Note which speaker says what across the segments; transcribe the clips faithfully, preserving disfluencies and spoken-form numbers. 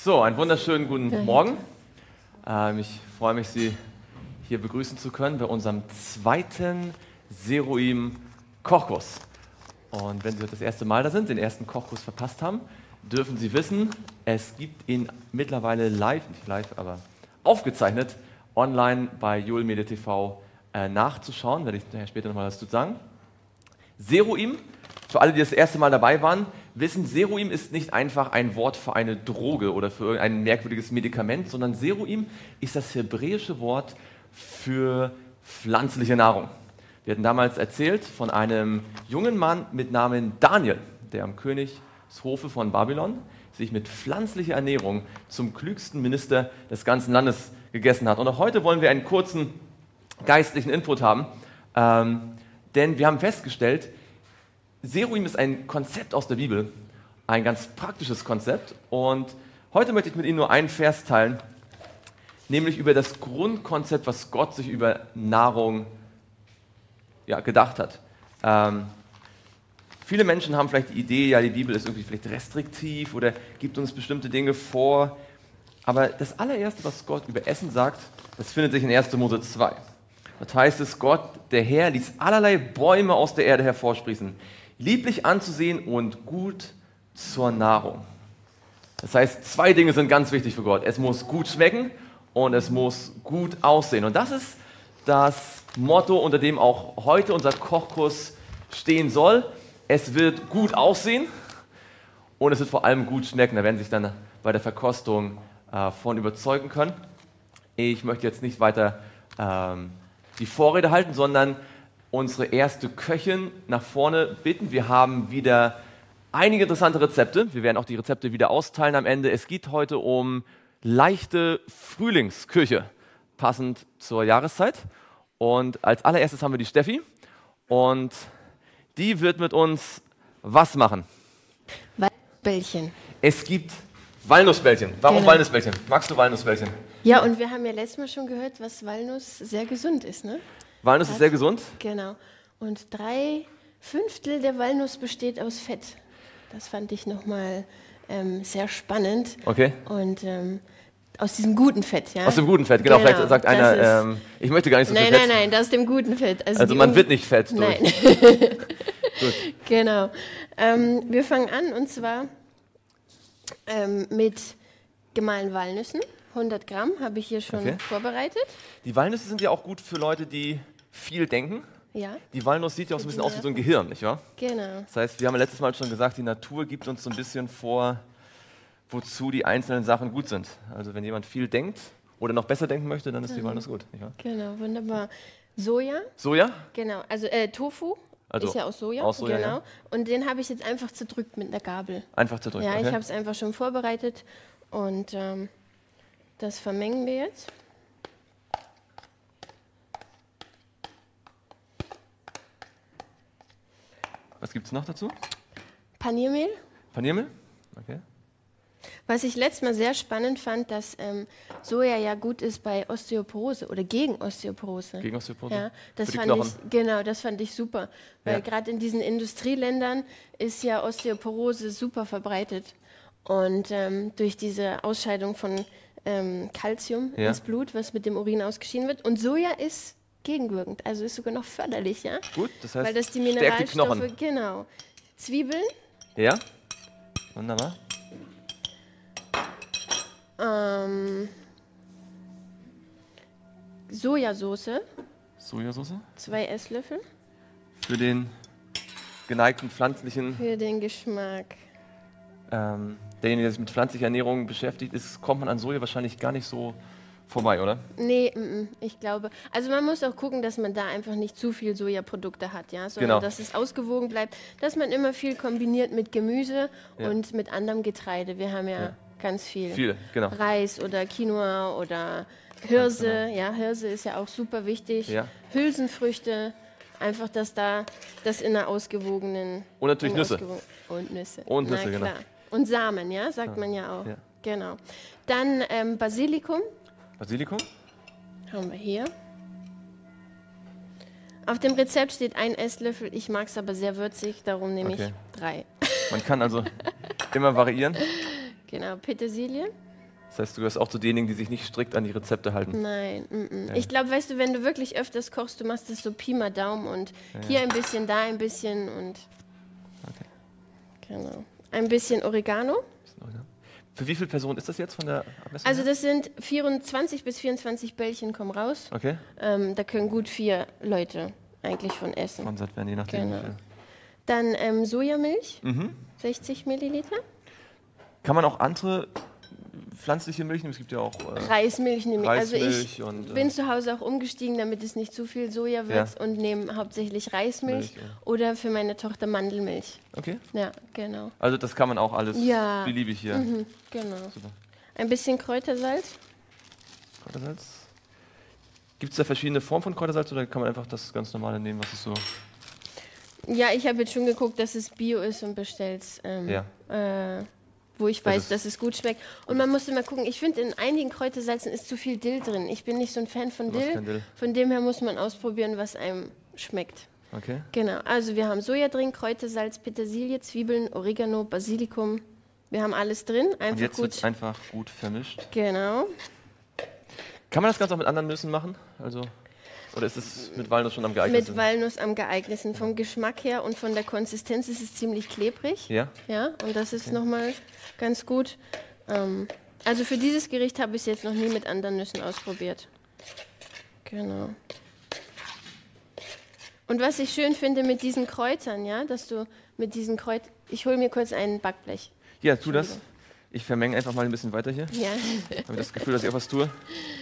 Speaker 1: So, einen wunderschönen guten Morgen. Ähm, ich freue mich, Sie hier begrüßen zu können bei unserem zweiten Seroim Kochkurs. Und wenn Sie heute das erste Mal da sind, den ersten Kochkurs verpasst haben, dürfen Sie wissen, es gibt ihn mittlerweile live, nicht live, aber aufgezeichnet, online bei Julmedia T V äh, nachzuschauen, werde ich nachher später nochmal was zu sagen. Seroim, für alle, die das erste Mal dabei waren, wissen, Seroim ist nicht einfach ein Wort für eine Droge oder für ein merkwürdiges Medikament, sondern Seroim ist das hebräische Wort für pflanzliche Nahrung. Wir hatten damals erzählt von einem jungen Mann mit Namen Daniel, der am Königshofe von Babylon sich mit pflanzlicher Ernährung zum klügsten Minister des ganzen Landes gegessen hat. Und auch heute wollen wir einen kurzen geistlichen Input haben, ähm, denn wir haben festgestellt, Seroim ist ein Konzept aus der Bibel, ein ganz praktisches Konzept. Und heute möchte ich mit Ihnen nur einen Vers teilen, nämlich über das Grundkonzept, was Gott sich über Nahrung ja, gedacht hat. Ähm, viele Menschen haben vielleicht die Idee, ja, die Bibel ist irgendwie vielleicht restriktiv oder gibt uns bestimmte Dinge vor. Aber das allererste, was Gott über Essen sagt, das findet sich in erster Mose zwei. Dort heißt es, Gott, der Herr, ließ allerlei Bäume aus der Erde hervorsprießen, lieblich anzusehen und gut zur Nahrung. Das heißt, zwei Dinge sind ganz wichtig für Gott. Es muss gut schmecken und es muss gut aussehen. Und das ist das Motto, unter dem auch heute unser Kochkurs stehen soll. Es wird gut aussehen und es wird vor allem gut schmecken. Da werden Sie sich dann bei der Verkostung äh, von überzeugen können. Ich möchte jetzt nicht weiter ähm, die Vorrede halten, sondern unsere erste Köchin nach vorne bitten. Wir haben wieder einige interessante Rezepte. Wir werden auch die Rezepte wieder austeilen am Ende. Es geht heute um leichte Frühlingsküche, passend zur Jahreszeit. Und als allererstes haben wir die Steffi. Und die wird mit uns was machen?
Speaker 2: Walnussbällchen.
Speaker 1: Es gibt Walnussbällchen. Warum
Speaker 2: Genau.
Speaker 1: Walnussbällchen? Magst du Walnussbällchen?
Speaker 2: Ja, und wir haben ja letztes Mal schon gehört, was Walnuss sehr gesund ist, ne?
Speaker 1: Walnuss ist sehr gesund.
Speaker 2: Genau. Und drei Fünftel der Walnuss besteht aus Fett. Das fand ich nochmal ähm, sehr spannend.
Speaker 1: Okay.
Speaker 2: Und ähm, aus diesem guten Fett, ja?
Speaker 1: Aus dem guten Fett, genau.
Speaker 2: Genau,
Speaker 1: Vielleicht sagt
Speaker 2: das
Speaker 1: einer,
Speaker 2: ist-
Speaker 1: ähm, ich möchte gar nicht so
Speaker 2: Nein,
Speaker 1: viel
Speaker 2: nein,
Speaker 1: Fett.
Speaker 2: nein, das ist dem guten Fett.
Speaker 1: Also
Speaker 2: die
Speaker 1: man
Speaker 2: Un-
Speaker 1: wird nicht fett durch.
Speaker 2: Nein.
Speaker 1: Gut.
Speaker 2: Genau. Ähm, wir fangen an und zwar ähm, mit gemahlenen Walnüssen. hundert Gramm habe ich hier schon
Speaker 1: Okay.
Speaker 2: vorbereitet.
Speaker 1: Die Walnüsse sind ja auch gut für Leute, die viel denken.
Speaker 2: Ja,
Speaker 1: Die Walnuss sieht ja auch so ein bisschen aus wie so ein Gehirn, nicht wahr?
Speaker 2: genau.
Speaker 1: Das heißt, wir haben ja letztes Mal schon gesagt, die Natur gibt uns so ein bisschen vor, wozu die einzelnen Sachen gut sind. Also wenn jemand viel denkt oder noch besser denken möchte, dann ist die Walnuss gut, nicht wahr?
Speaker 2: Genau, wunderbar. Soja,
Speaker 1: Soja?
Speaker 2: genau. Also äh, Tofu
Speaker 1: Also
Speaker 2: ist ja aus Soja.
Speaker 1: aus Soja,
Speaker 2: genau.
Speaker 1: ja.
Speaker 2: Und den habe ich jetzt einfach zerdrückt mit einer Gabel.
Speaker 1: Einfach zerdrückt,
Speaker 2: Ja,
Speaker 1: okay.
Speaker 2: ich habe es einfach schon vorbereitet und ähm, das vermengen wir jetzt.
Speaker 1: Was gibt es noch dazu?
Speaker 2: Paniermehl.
Speaker 1: Paniermehl? Okay.
Speaker 2: Was ich letztes Mal sehr spannend fand, dass ähm, Soja ja gut ist bei Osteoporose oder gegen Osteoporose.
Speaker 1: Gegen Osteoporose?
Speaker 2: Ja, das
Speaker 1: Für die
Speaker 2: fand
Speaker 1: Knochen?
Speaker 2: ich genau, das fand ich super, weil
Speaker 1: Ja.
Speaker 2: gerade in diesen Industrieländern ist ja Osteoporose super verbreitet und ähm, durch diese Ausscheidung von ähm, Calcium
Speaker 1: Ja.
Speaker 2: ins Blut, was mit dem Urin ausgeschieden wird, und Soja ist gegenwirkend, also ist sogar noch förderlich, ja,
Speaker 1: Gut, das heißt,
Speaker 2: weil das die
Speaker 1: stärkt die
Speaker 2: Mineralstoffe,
Speaker 1: Knochen.
Speaker 2: genau, Zwiebeln,
Speaker 1: Ja? Wunderbar.
Speaker 2: ähm, Sojasauce,
Speaker 1: Sojasauce?
Speaker 2: zwei Esslöffel
Speaker 1: Für den geneigten pflanzlichen,
Speaker 2: für den Geschmack.
Speaker 1: ähm, derjenige, der sich mit pflanzlicher Ernährung beschäftigt, ist, kommt man an Soja wahrscheinlich gar nicht so vorbei, oder?
Speaker 2: Nee, mm, mm, ich glaube. Also man muss auch gucken, dass man da einfach nicht zu viel Sojaprodukte hat, ja, sondern
Speaker 1: Genau.
Speaker 2: dass es ausgewogen bleibt, dass man immer viel kombiniert mit Gemüse
Speaker 1: Ja.
Speaker 2: und mit anderem Getreide. Wir haben ja,
Speaker 1: Ja.
Speaker 2: ganz viel.
Speaker 1: Viele, genau.
Speaker 2: Reis oder Quinoa oder Hirse, ja, Hirse ist ja auch super wichtig.
Speaker 1: Ja.
Speaker 2: Hülsenfrüchte, einfach, dass da das in einer ausgewogenen...
Speaker 1: Und natürlich
Speaker 2: in
Speaker 1: Nüsse.
Speaker 2: ausgewogen- Und Nüsse.
Speaker 1: Und Nüsse,
Speaker 2: Na
Speaker 1: genau.
Speaker 2: klar. Und Samen, ja, sagt man ja auch.
Speaker 1: Ja.
Speaker 2: Genau. Dann ähm, Basilikum.
Speaker 1: Basilikum?
Speaker 2: Haben wir hier. Auf dem Rezept steht ein Esslöffel, ich mag es aber sehr würzig, darum nehme
Speaker 1: Okay.
Speaker 2: ich drei.
Speaker 1: Man kann also immer variieren.
Speaker 2: Genau, Petersilie.
Speaker 1: Das heißt, du gehörst auch zu denjenigen, die sich nicht strikt an die Rezepte halten.
Speaker 2: Nein, mm -mm.
Speaker 1: Ja.
Speaker 2: Ich glaube, weißt du, wenn du wirklich öfters kochst, du machst das so Pi mal Daumen und
Speaker 1: Ja.
Speaker 2: hier ein bisschen, da ein bisschen und
Speaker 1: Okay.
Speaker 2: genau. Ein bisschen Oregano.
Speaker 1: Für wie viele Personen ist das jetzt von der Abmessung?
Speaker 2: Also
Speaker 1: her?
Speaker 2: das sind vierundzwanzig bis vierundzwanzig Bällchen kommen raus.
Speaker 1: Okay.
Speaker 2: Ähm, da können gut vier Leute eigentlich von essen.
Speaker 1: Von satt werden, je nachdem.
Speaker 2: Genau.
Speaker 1: wie viel.
Speaker 2: Dann ähm, Sojamilch,
Speaker 1: Mhm.
Speaker 2: sechzig Milliliter.
Speaker 1: Kann man auch andere pflanzliche Milch nehmen? Es gibt ja auch äh,
Speaker 2: Reismilch nehme ich. Also
Speaker 1: Reismilch
Speaker 2: ich
Speaker 1: und, äh,
Speaker 2: bin zu Hause auch umgestiegen, damit es nicht zu viel Soja wird
Speaker 1: Ja.
Speaker 2: und nehme hauptsächlich Reismilch
Speaker 1: Milch, ja.
Speaker 2: oder für meine Tochter Mandelmilch.
Speaker 1: Okay.
Speaker 2: Ja, genau.
Speaker 1: Also das kann man auch alles
Speaker 2: Ja.
Speaker 1: beliebig hier.
Speaker 2: Mhm, genau.
Speaker 1: Super.
Speaker 2: Ein bisschen Kräutersalz.
Speaker 1: Kräutersalz. Gibt es da verschiedene Formen von Kräutersalz oder kann man einfach das ganz normale nehmen, was ist so?
Speaker 2: Ja, ich habe jetzt schon geguckt, dass es Bio ist und bestellt, ähm,
Speaker 1: Ja.
Speaker 2: äh, wo ich
Speaker 1: Das
Speaker 2: weiß,
Speaker 1: ist-
Speaker 2: dass es gut schmeckt. Und man muss immer gucken, ich finde, in einigen Kräutersalzen ist zu viel Dill drin. Ich bin nicht so ein Fan von
Speaker 1: Du machst
Speaker 2: Dill.
Speaker 1: kein Dill.
Speaker 2: Von dem her muss man ausprobieren, was einem schmeckt.
Speaker 1: Okay.
Speaker 2: Genau, also wir haben Soja drin, Kräutersalz, Petersilie, Zwiebeln, Oregano, Basilikum. Wir haben alles drin,
Speaker 1: Und
Speaker 2: einfach
Speaker 1: jetzt wird
Speaker 2: gut.
Speaker 1: es einfach gut vermischt.
Speaker 2: Genau.
Speaker 1: Kann man das Ganze auch mit anderen Nüssen machen? Also, oder ist es mit Walnuss schon am geeignetsten?
Speaker 2: Mit Walnuss am geeignetsten. Vom Geschmack her und von der Konsistenz ist es ziemlich klebrig.
Speaker 1: Ja?
Speaker 2: Ja, und das ist nochmal ganz gut. Ähm, also für dieses Gericht habe ich es jetzt noch nie mit anderen Nüssen ausprobiert. Genau. Und was ich schön finde mit diesen Kräutern, ja, dass du mit diesen Kräutern... Ich hole mir kurz ein Backblech.
Speaker 1: Ja, tu das. Ich vermenge einfach mal ein bisschen weiter hier.
Speaker 2: Ja,
Speaker 1: Habe das Gefühl, dass ich auch was tue.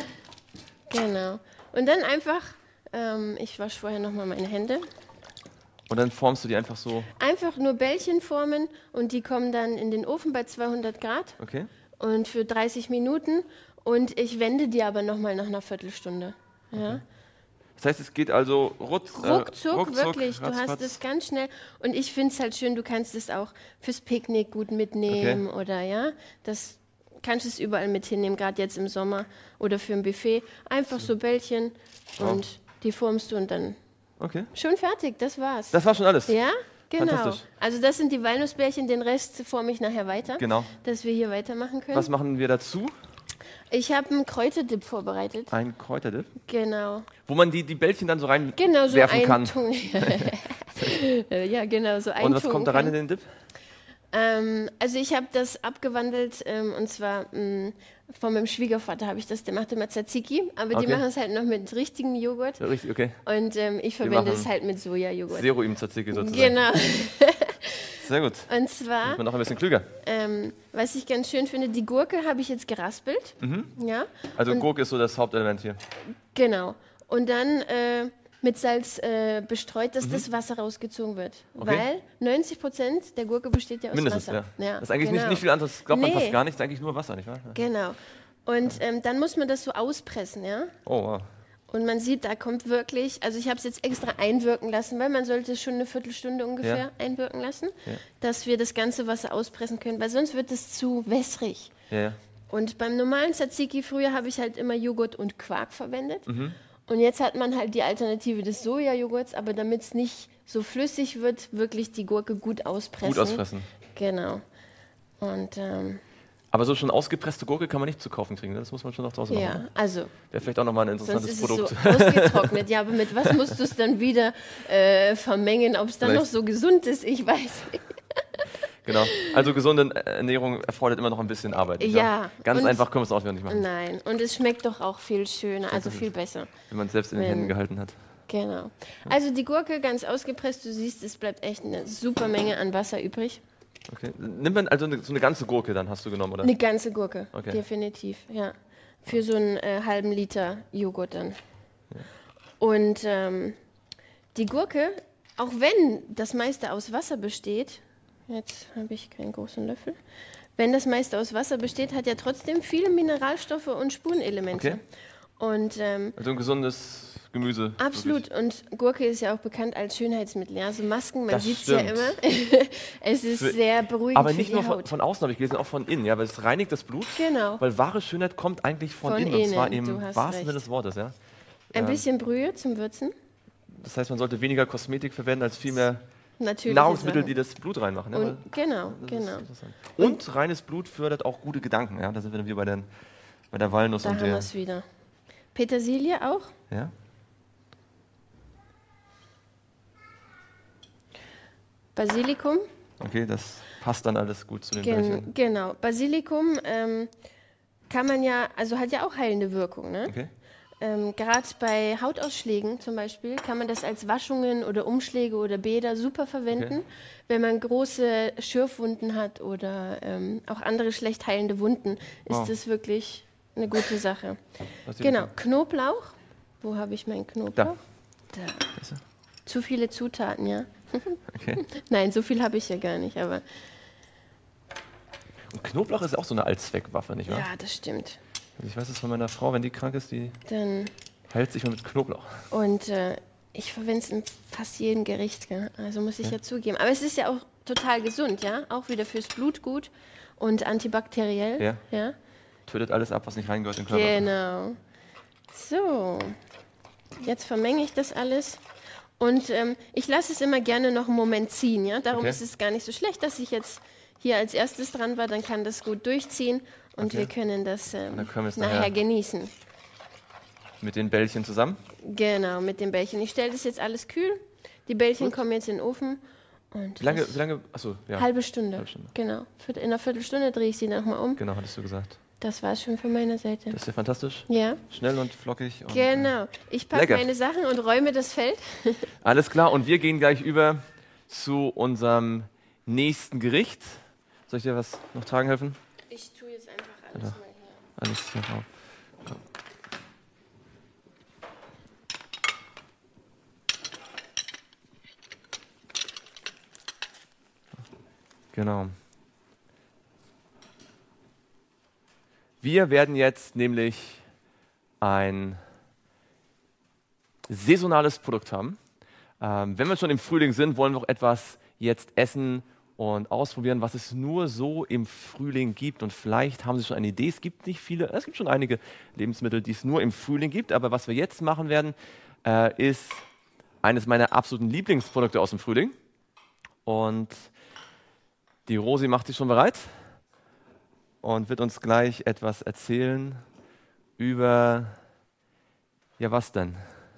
Speaker 2: genau. Und dann einfach... Ähm, ich wasche vorher nochmal meine Hände.
Speaker 1: Und dann formst du die einfach so.
Speaker 2: Einfach nur Bällchen formen und die kommen dann in den Ofen bei zweihundert Grad
Speaker 1: Okay.
Speaker 2: und für dreißig Minuten und ich wende die aber nochmal nach einer Viertelstunde. Ja.
Speaker 1: Das heißt, es geht also rutz, äh,
Speaker 2: Ruckzuck,
Speaker 1: ruckzuck,
Speaker 2: wirklich, du hast
Speaker 1: ratzfatz.
Speaker 2: es ganz schnell und ich finde es halt schön, du kannst es auch fürs Picknick gut mitnehmen oder ja, das kannst es überall mit hinnehmen, gerade jetzt im Sommer oder für ein Buffet. Einfach so Bällchen und die formst du und dann
Speaker 1: Okay.
Speaker 2: schon fertig, das war's.
Speaker 1: Das war schon alles.
Speaker 2: Ja, genau.
Speaker 1: Fantastisch.
Speaker 2: Also das sind die Walnussbärchen, den Rest forme ich nachher weiter,
Speaker 1: Genau.
Speaker 2: dass wir hier weitermachen können.
Speaker 1: Was machen wir dazu?
Speaker 2: Ich habe einen Kräuterdip vorbereitet.
Speaker 1: Ein Kräuterdip.
Speaker 2: Genau.
Speaker 1: Wo man die, die Bällchen dann so rein
Speaker 2: Genau, so
Speaker 1: werfen kann.
Speaker 2: eintun. Ja, genau, so eintun.
Speaker 1: Und was kommt da rein in
Speaker 2: kann.
Speaker 1: den Dip?
Speaker 2: Ähm, also ich habe das abgewandelt ähm, und zwar mh, von meinem Schwiegervater habe ich das, der macht immer Tzatziki, aber die
Speaker 1: Okay.
Speaker 2: machen es halt noch mit richtigem Joghurt
Speaker 1: Ja, richtig, okay.
Speaker 2: und ähm, ich verwende
Speaker 1: machen
Speaker 2: es halt mit Sojajoghurt.
Speaker 1: Zero im Tzatziki sozusagen.
Speaker 2: Genau.
Speaker 1: Sehr gut.
Speaker 2: Und zwar,
Speaker 1: Wird man noch ein bisschen klüger.
Speaker 2: ähm, was ich ganz schön finde, die Gurke habe ich jetzt geraspelt. Ja,
Speaker 1: Also
Speaker 2: Und-
Speaker 1: Gurke ist so das Hauptelement hier.
Speaker 2: genau. Und dann äh, mit Salz äh, bestreut, dass das Wasser rausgezogen wird.
Speaker 1: Mhm. Okay.
Speaker 2: Weil neunzig Prozent der Gurke besteht ja aus
Speaker 1: Mindestens,
Speaker 2: Wasser.
Speaker 1: ja. Das ist eigentlich
Speaker 2: genau.
Speaker 1: nicht, nicht viel anderes, glaubt man
Speaker 2: Nee.
Speaker 1: fast gar nicht, das ist eigentlich nur Wasser, nicht wahr? Ja.
Speaker 2: Genau. Und ähm, dann muss man das so auspressen, ja.
Speaker 1: Oh, wow.
Speaker 2: Und man sieht, da kommt wirklich, also ich habe es jetzt extra einwirken lassen, weil man sollte es schon eine Viertelstunde ungefähr
Speaker 1: Ja.
Speaker 2: einwirken lassen,
Speaker 1: Ja.
Speaker 2: dass wir das ganze Wasser auspressen können, weil sonst wird es zu wässrig.
Speaker 1: Ja, ja.
Speaker 2: Und beim normalen Tzatziki früher habe ich halt immer Joghurt und Quark verwendet.
Speaker 1: Mhm.
Speaker 2: Und jetzt hat man halt die Alternative des Sojajoghurts, aber damit es nicht so flüssig wird, wirklich die Gurke gut auspressen.
Speaker 1: Gut auspressen.
Speaker 2: Genau. Und ähm,
Speaker 1: Aber so schon ausgepresste Gurke kann man nicht zu kaufen kriegen, ne? Das muss man schon noch draußen machen.
Speaker 2: ja, also
Speaker 1: Wäre vielleicht auch nochmal ein
Speaker 2: sonst
Speaker 1: interessantes
Speaker 2: ist
Speaker 1: Produkt.
Speaker 2: es so ausgetrocknet. Ja, aber mit was musst du es dann wieder äh, vermengen? Ob es dann
Speaker 1: Vielleicht-
Speaker 2: noch so gesund ist, ich weiß nicht.
Speaker 1: Genau. Also gesunde Ernährung erfordert immer noch ein bisschen Arbeit. nicht
Speaker 2: Ja,
Speaker 1: wahr? Ganz
Speaker 2: und-
Speaker 1: einfach können wir es auch wieder nicht machen,
Speaker 2: Nein, und es schmeckt doch auch viel schöner, also viel besser.
Speaker 1: wenn man es selbst in den
Speaker 2: Wenn-
Speaker 1: Händen gehalten hat.
Speaker 2: Genau. Also die Gurke ganz ausgepresst, du siehst, es bleibt echt eine super Menge an Wasser übrig.
Speaker 1: Okay. Nimmt man also eine, so eine ganze Gurke dann hast du genommen, oder?
Speaker 2: Eine ganze Gurke,
Speaker 1: Okay.
Speaker 2: definitiv, ja. Für so einen äh, halben Liter Joghurt dann. Und ähm, die Gurke, auch wenn das meiste aus Wasser besteht, jetzt habe ich keinen großen Löffel, wenn das meiste aus Wasser besteht, hat ja trotzdem viele Mineralstoffe und Spurenelemente.
Speaker 1: Okay.
Speaker 2: Und ähm,
Speaker 1: Also ein gesundes Gemüse.
Speaker 2: absolut. Und Gurke ist ja auch bekannt als Schönheitsmittel. Ja? So Masken, man
Speaker 1: Das
Speaker 2: sieht es ja
Speaker 1: stimmt.
Speaker 2: immer. Es ist
Speaker 1: Für-
Speaker 2: sehr beruhigend
Speaker 1: Aber
Speaker 2: für
Speaker 1: nicht
Speaker 2: die
Speaker 1: nur von,
Speaker 2: Haut.
Speaker 1: von außen, habe ich gelesen, auch von innen, ja, weil es reinigt das Blut.
Speaker 2: Genau.
Speaker 1: Weil wahre Schönheit kommt eigentlich von,
Speaker 2: Von
Speaker 1: innen, und zwar
Speaker 2: innen,
Speaker 1: im
Speaker 2: du hast
Speaker 1: wahrsten
Speaker 2: recht.
Speaker 1: Sinne des Wortes, ja.
Speaker 2: Ein
Speaker 1: Ähm,
Speaker 2: bisschen Brühe zum Würzen.
Speaker 1: Das heißt, man sollte weniger Kosmetik verwenden, als vielmehr
Speaker 2: natürliche
Speaker 1: Nahrungsmittel,
Speaker 2: Sachen.
Speaker 1: die das Blut reinmachen. Ja,
Speaker 2: Und,
Speaker 1: weil
Speaker 2: genau,
Speaker 1: das
Speaker 2: genau.
Speaker 1: ist interessant. Und reines Blut fördert auch gute Gedanken. Ja? Da sind wir dann wieder bei, den, bei der Walnuss
Speaker 2: Da
Speaker 1: und
Speaker 2: haben wir
Speaker 1: der.
Speaker 2: es wieder. Petersilie auch.
Speaker 1: Ja?
Speaker 2: Basilikum.
Speaker 1: Okay, das passt dann alles gut zu den
Speaker 2: Gen
Speaker 1: Bällchen.
Speaker 2: genau. Basilikum ähm, kann man ja, also hat ja auch heilende Wirkung. Ne?
Speaker 1: Okay.
Speaker 2: Ähm, Gerade bei Hautausschlägen zum Beispiel kann man das als Waschungen oder Umschläge oder Bäder super verwenden,
Speaker 1: Okay.
Speaker 2: wenn man große Schürfwunden hat oder ähm, auch andere schlecht heilende Wunden, ist
Speaker 1: Wow.
Speaker 2: das wirklich eine gute Sache.
Speaker 1: Basilikum.
Speaker 2: Genau, Knoblauch. Wo habe ich meinen Knoblauch?
Speaker 1: Da.
Speaker 2: Da.
Speaker 1: Ist er?
Speaker 2: Zu viele Zutaten, ja.
Speaker 1: Okay.
Speaker 2: Nein, so viel habe ich ja gar nicht, aber
Speaker 1: Und Knoblauch ist auch so eine Allzweckwaffe, nicht wahr?
Speaker 2: ja, das stimmt.
Speaker 1: Also ich weiß es von meiner Frau, wenn die krank ist, die
Speaker 2: Dann
Speaker 1: heilt sich mal mit Knoblauch.
Speaker 2: Und äh, ich verwende es in fast jedem Gericht, gell? Also muss ich ja. ja zugeben. Aber es ist ja auch total gesund, ja? Auch wieder fürs Blut gut und antibakteriell.
Speaker 1: Ja.
Speaker 2: ja?
Speaker 1: Tötet alles ab, was nicht reingehört im Körper.
Speaker 2: Genau. So, jetzt vermenge ich das alles. Und ähm, ich lasse es immer gerne noch einen Moment ziehen, ja? Darum
Speaker 1: Okay.
Speaker 2: ist es gar nicht so schlecht, dass ich jetzt hier als erstes dran war. Dann kann das gut durchziehen und
Speaker 1: Okay.
Speaker 2: wir können das ähm,
Speaker 1: Dann können wir es
Speaker 2: nachher
Speaker 1: nachher-
Speaker 2: genießen.
Speaker 1: Mit den Bällchen zusammen.
Speaker 2: Genau, mit den Bällchen. Ich stelle das jetzt alles kühl. Die Bällchen
Speaker 1: Gut.
Speaker 2: kommen jetzt in den Ofen. Und
Speaker 1: Wie lange,
Speaker 2: das-
Speaker 1: wie lange, achso, ja.
Speaker 2: Halbe Stunde.
Speaker 1: Halbe Stunde.
Speaker 2: Genau. Viert- In einer Viertelstunde drehe ich sie nochmal um.
Speaker 1: Genau, hattest du gesagt.
Speaker 2: Das war es schon von meiner Seite.
Speaker 1: Das ist ja fantastisch.
Speaker 2: Ja,
Speaker 1: Schnell und flockig. Und, äh,
Speaker 2: genau. Ich packe
Speaker 1: Lecker.
Speaker 2: meine Sachen und räume das Feld.
Speaker 1: Alles klar, und wir gehen gleich über zu unserem nächsten Gericht. Soll ich dir was noch tragen helfen?
Speaker 2: Ich tue jetzt einfach alles
Speaker 1: Ja.
Speaker 2: mal hier.
Speaker 1: Alles hier drauf. Ja. Genau. Wir werden jetzt nämlich ein saisonales Produkt haben. Ähm, wenn wir schon im Frühling sind, wollen wir auch etwas jetzt essen und ausprobieren, was es nur so im Frühling gibt. Und vielleicht haben Sie schon eine Idee. Es gibt nicht viele, es gibt schon einige Lebensmittel, die es nur im Frühling gibt. Aber was wir jetzt machen werden, äh, ist eines meiner absoluten Lieblingsprodukte aus dem Frühling. Und die Rosi macht sich schon bereit und wird uns gleich etwas erzählen über, ja, was denn?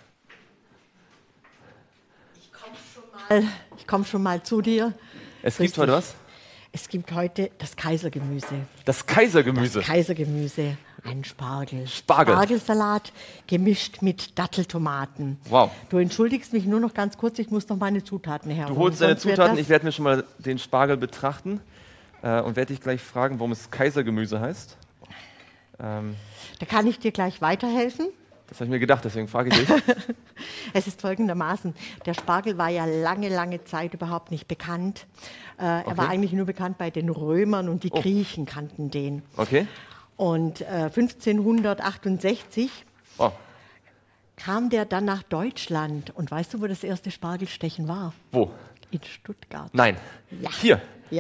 Speaker 3: Ich komme schon mal zu dir.
Speaker 1: Es
Speaker 3: Grüß
Speaker 1: gibt heute
Speaker 3: dich.
Speaker 1: was?
Speaker 3: Es gibt heute das Kaisergemüse.
Speaker 1: Das Kaisergemüse.
Speaker 3: Das Kaisergemüse, ein Spargel.
Speaker 1: Spargel.
Speaker 3: Spargelsalat gemischt mit Datteltomaten.
Speaker 1: Wow.
Speaker 3: Du entschuldigst mich nur noch ganz kurz, ich muss noch meine Zutaten her.
Speaker 1: Du holst deine Zutaten, ich werde mir schon mal den Spargel betrachten äh, und werde dich gleich fragen, warum es Kaisergemüse heißt. Ähm,
Speaker 3: Da kann ich dir gleich weiterhelfen.
Speaker 1: das habe ich mir gedacht, deswegen frage ich dich.
Speaker 3: Es ist folgendermaßen, der Spargel war ja lange, lange Zeit überhaupt nicht bekannt. Äh, er
Speaker 1: Okay.
Speaker 3: war eigentlich nur bekannt bei den Römern und die
Speaker 1: Oh.
Speaker 3: Griechen kannten den.
Speaker 1: Okay.
Speaker 3: Und äh, fünfzehnhundertachtundsechzig
Speaker 1: Oh,
Speaker 3: kam der dann nach Deutschland. Und weißt du, wo das erste Spargelstechen war?
Speaker 1: wo?
Speaker 3: In Stuttgart.
Speaker 1: Nein.
Speaker 3: Ja.
Speaker 1: Hier.
Speaker 3: Ja.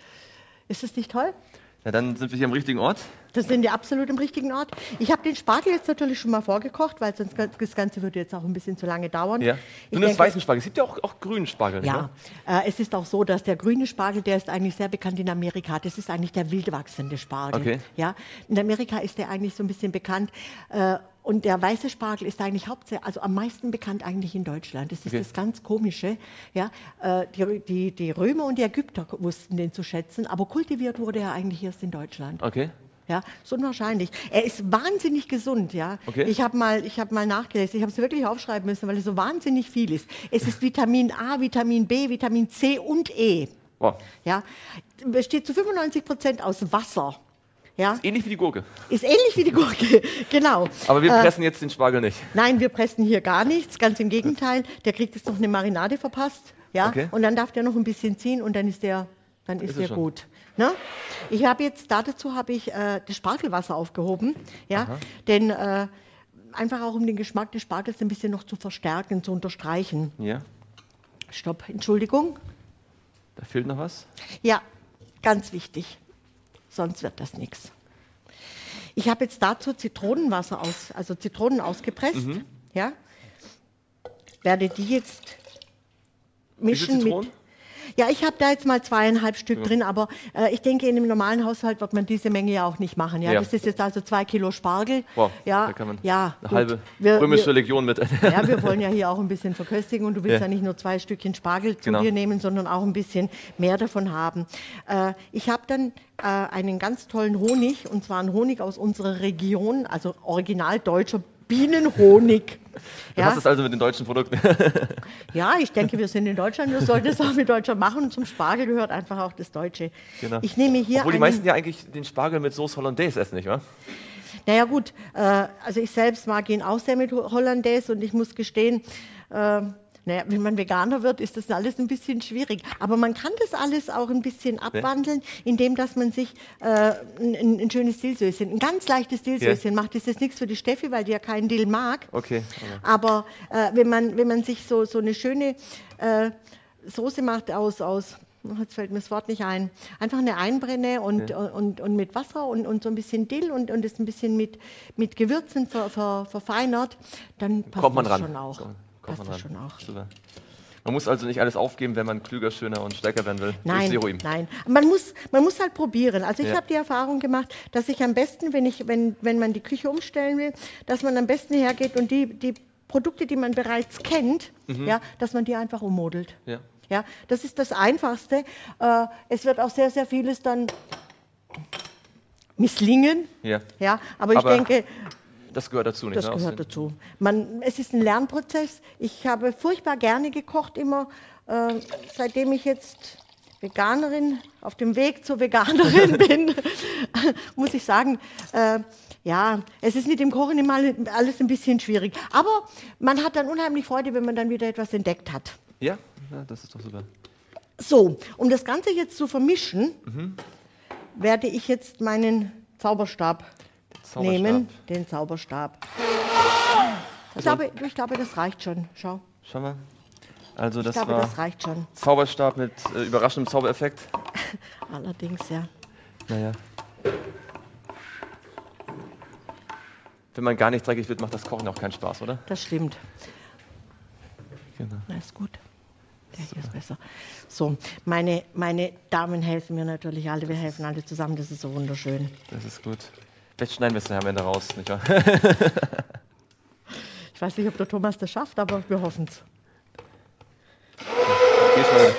Speaker 3: Ist das nicht toll?
Speaker 1: Na, dann sind wir hier am richtigen Ort.
Speaker 3: Das sind wir absolut im richtigen Ort. Ich habe den Spargel jetzt natürlich schon mal vorgekocht, weil sonst das Ganze würde jetzt auch ein bisschen zu lange dauern.
Speaker 1: Ja.
Speaker 3: Ich
Speaker 1: Du nimmst
Speaker 3: denke-
Speaker 1: weißen Spargel. Es gibt ja auch, auch grünen Spargel. nicht
Speaker 3: Ja,
Speaker 1: wahr?
Speaker 3: äh, es ist auch so, dass der grüne Spargel, der ist eigentlich sehr bekannt in Amerika. Das ist eigentlich der wild wachsende Spargel.
Speaker 1: Okay.
Speaker 3: Ja, in Amerika ist der eigentlich so ein bisschen bekannt. Äh, und der weiße Spargel ist eigentlich hauptsächlich, also am meisten bekannt eigentlich in Deutschland. Das ist
Speaker 1: Okay.
Speaker 3: das ganz Komische. Ja, äh, die, die, die Römer und die Ägypter wussten den zu schätzen, aber kultiviert wurde er eigentlich erst in Deutschland.
Speaker 1: Okay.
Speaker 3: Ja, ist unwahrscheinlich. Er ist wahnsinnig gesund, ja.
Speaker 1: Okay.
Speaker 3: Ich habe mal, ich hab mal nachgelesen, ich habe es wirklich aufschreiben müssen, weil es so wahnsinnig viel ist. Es ist Vitamin A, Vitamin B, Vitamin C und E.
Speaker 1: Wow.
Speaker 3: Ja, besteht zu fünfundneunzig Prozent aus Wasser. Ja,
Speaker 1: Ähnlich wie die Gurke.
Speaker 3: ist ähnlich wie die Gurke, genau.
Speaker 1: Aber wir
Speaker 3: Äh,
Speaker 1: pressen jetzt den Spargel nicht.
Speaker 3: Nein, wir pressen hier gar nichts, ganz im Gegenteil. Der kriegt jetzt noch eine Marinade verpasst, ja,
Speaker 1: Okay.
Speaker 3: und dann darf der noch ein bisschen ziehen und dann ist der, dann ist
Speaker 1: Ist es
Speaker 3: der
Speaker 1: schon.
Speaker 3: gut. Ne? Ich habe jetzt, da dazu habe ich äh, das Spargelwasser aufgehoben, ja, denn äh, einfach auch um den Geschmack des Spargels ein bisschen noch zu verstärken, zu unterstreichen.
Speaker 1: Ja.
Speaker 3: Stopp, Entschuldigung.
Speaker 1: Da fehlt noch was.
Speaker 3: Ja, ganz wichtig. Sonst wird das nichts. Ich habe jetzt dazu Zitronenwasser aus, also Zitronen ausgepresst. Ja. Werde die jetzt
Speaker 1: Wie viele
Speaker 3: mischen
Speaker 1: Zitronen?
Speaker 3: mit Ja, ich habe da jetzt mal zweieinhalb Stück drin, aber äh, ich denke, in einem normalen Haushalt wird man diese Menge ja auch nicht machen. Ja,
Speaker 1: Ja.
Speaker 3: das ist jetzt also zwei Kilo Spargel.
Speaker 1: Wow,
Speaker 3: ja,
Speaker 1: da kann man
Speaker 3: ja,
Speaker 1: eine
Speaker 3: gut.
Speaker 1: halbe
Speaker 3: Wir-
Speaker 1: römische
Speaker 3: wir-
Speaker 1: Legion mit.
Speaker 3: Ja, wir wollen ja hier auch ein bisschen verköstigen und du willst ja,
Speaker 1: Ja.
Speaker 3: nicht nur zwei Stückchen Spargel zu
Speaker 1: Genau.
Speaker 3: dir nehmen, sondern auch ein bisschen mehr davon haben. Äh, ich habe dann äh, einen ganz tollen Honig, und zwar einen Honig aus unserer Region, also original deutscher Bienenhonig.
Speaker 1: Du hast es also mit den deutschen Produkten.
Speaker 3: Ja, ich denke, wir sind in Deutschland, wir sollten es auch mit Deutschland machen und zum Spargel gehört einfach auch das Deutsche.
Speaker 1: Genau.
Speaker 3: Ich nehme hier
Speaker 1: Obwohl die
Speaker 3: einen,
Speaker 1: meisten ja eigentlich den Spargel mit Sauce Hollandaise essen, nicht wahr?
Speaker 3: Naja gut, äh, also ich selbst mag ihn auch sehr mit Ho- Hollandaise und ich muss gestehen, äh, naja, wenn man Veganer wird, ist das alles ein bisschen schwierig. Aber man kann das alles auch ein bisschen abwandeln, indem dass man sich äh, ein, ein, ein schönes Dillsöschen, ein ganz leichtes Dillsöschen macht. Das ist nichts für die Steffi, weil die ja keinen Dill mag.
Speaker 1: Okay.
Speaker 3: Aber äh, wenn, man, wenn man sich so, so eine schöne äh, Soße macht aus, aus, jetzt fällt mir das Wort nicht ein, einfach eine Einbrenne und,
Speaker 1: Ja.
Speaker 3: und, und mit Wasser und, und so ein bisschen Dill und, und das ein bisschen mit, mit Gewürzen ver, ver, verfeinert, dann passt
Speaker 1: Kommt man
Speaker 3: das
Speaker 1: ran.
Speaker 3: schon auch.
Speaker 1: Kommt,
Speaker 3: Passt
Speaker 1: kommt man
Speaker 3: das
Speaker 1: ran.
Speaker 3: schon auch.
Speaker 1: Super. Man muss also nicht alles aufgeben, wenn man klüger, schöner und stärker werden will.
Speaker 3: Nein,
Speaker 1: Durch Seroim.
Speaker 3: nein. Man muss, man muss halt probieren. Also ich
Speaker 1: Ja.
Speaker 3: habe die Erfahrung gemacht, dass ich am besten, wenn, ich, wenn, wenn man die Küche umstellen will, dass man am besten hergeht und die, die Produkte, die man bereits kennt, ja, dass man die einfach ummodelt.
Speaker 1: Ja.
Speaker 3: Ja, das ist das Einfachste. Äh, es wird auch sehr, sehr vieles dann misslingen.
Speaker 1: Ja.
Speaker 3: Ja, aber ich
Speaker 1: Aber
Speaker 3: denke,
Speaker 1: Das gehört dazu, nicht
Speaker 3: das
Speaker 1: wahr? Aus
Speaker 3: gehört
Speaker 1: den-
Speaker 3: dazu. Man, es ist ein Lernprozess. Ich habe furchtbar gerne gekocht, immer äh, seitdem ich jetzt Veganerin, auf dem Weg zur Veganerin bin, muss ich sagen, äh, ja, es ist mit dem Kochen immer alles ein bisschen schwierig. Aber man hat dann unheimlich Freude, wenn man dann wieder etwas entdeckt hat.
Speaker 1: Ja? Ja, das ist doch super.
Speaker 3: So, um das Ganze jetzt zu vermischen, werde ich jetzt meinen Zauberstab,
Speaker 1: Zauberstab.
Speaker 3: nehmen, den Zauberstab. Ich glaube, ich glaube, das reicht schon. Schau,
Speaker 1: Schau mal. Also
Speaker 3: ich
Speaker 1: das
Speaker 3: glaube,
Speaker 1: war
Speaker 3: das reicht schon.
Speaker 1: Zauberstab mit äh, überraschendem Zaubereffekt.
Speaker 3: Allerdings, ja.
Speaker 1: Naja. Wenn man gar nicht dreckig wird, macht das Kochen auch keinen Spaß, oder?
Speaker 3: Das stimmt.
Speaker 1: Genau.
Speaker 3: Na, ist gut. Der hier ist besser. So, meine, meine Damen helfen mir natürlich alle. Wir helfen alle zusammen. Das ist so wunderschön.
Speaker 1: Das ist gut. Vielleicht schneiden wir es nachher am Ende raus, nicht wahr?
Speaker 3: Ich weiß nicht, ob der Thomas das schafft, aber wir hoffen es.
Speaker 1: Geh schnell.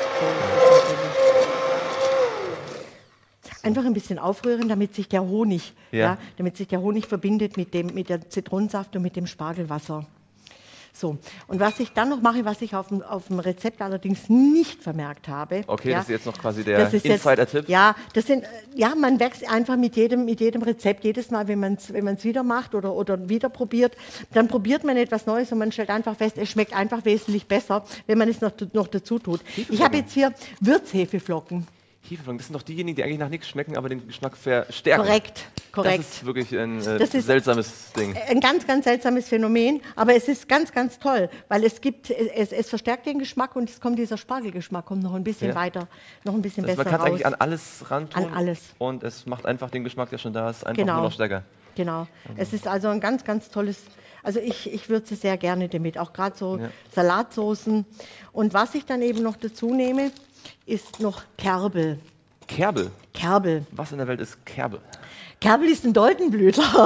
Speaker 3: Einfach ein bisschen aufrühren, damit sich der Honig,
Speaker 1: Ja.
Speaker 3: ja. damit sich der Honig verbindet mit dem, mit der Zitronensaft und mit dem Spargelwasser. So, und was ich dann noch mache, was ich auf dem, auf dem Rezept allerdings nicht vermerkt habe.
Speaker 1: Okay,
Speaker 3: ja,
Speaker 1: das ist jetzt noch quasi der
Speaker 3: das ist jetzt-
Speaker 1: Insider-Tipp.
Speaker 3: Ja, das sind, äh, ja, man wächst einfach mit jedem, mit jedem Rezept, jedes Mal, wenn man es wenn man's wieder macht oder, oder wieder probiert, dann probiert man etwas Neues und man stellt einfach fest, es schmeckt einfach wesentlich besser, wenn man es noch, noch dazu tut. Ich habe jetzt hier Würzhefeflocken.
Speaker 1: Hefeflocken, das sind doch diejenigen, die eigentlich nach nichts schmecken, aber den Geschmack verstärken.
Speaker 3: Korrekt, korrekt.
Speaker 1: Das ist wirklich ein äh,
Speaker 3: Das ist-
Speaker 1: seltsames Ding.
Speaker 3: Ein ganz, ganz seltsames Phänomen, aber es ist ganz, ganz toll, weil es gibt, es, es verstärkt den Geschmack und es kommt dieser Spargelgeschmack, kommt noch ein bisschen
Speaker 1: Ja.
Speaker 3: weiter, noch ein bisschen
Speaker 1: Also man
Speaker 3: besser
Speaker 1: kann es eigentlich
Speaker 3: raus.
Speaker 1: an alles rantun.
Speaker 3: An alles.
Speaker 1: Und es macht einfach den Geschmack, der schon da ist, einfach
Speaker 3: Genau.
Speaker 1: nur noch stärker.
Speaker 3: Genau. Es ist also ein ganz, ganz tolles. Also ich, ich würze sehr gerne damit, auch gerade so
Speaker 1: Ja.
Speaker 3: Salatsoßen. Und was ich dann eben noch dazu nehme, ist noch Kerbel.
Speaker 1: Kerbel.
Speaker 3: Kerbel.
Speaker 1: Was in der Welt ist Kerbel?
Speaker 3: Kerbel ist ein Doldenblütler.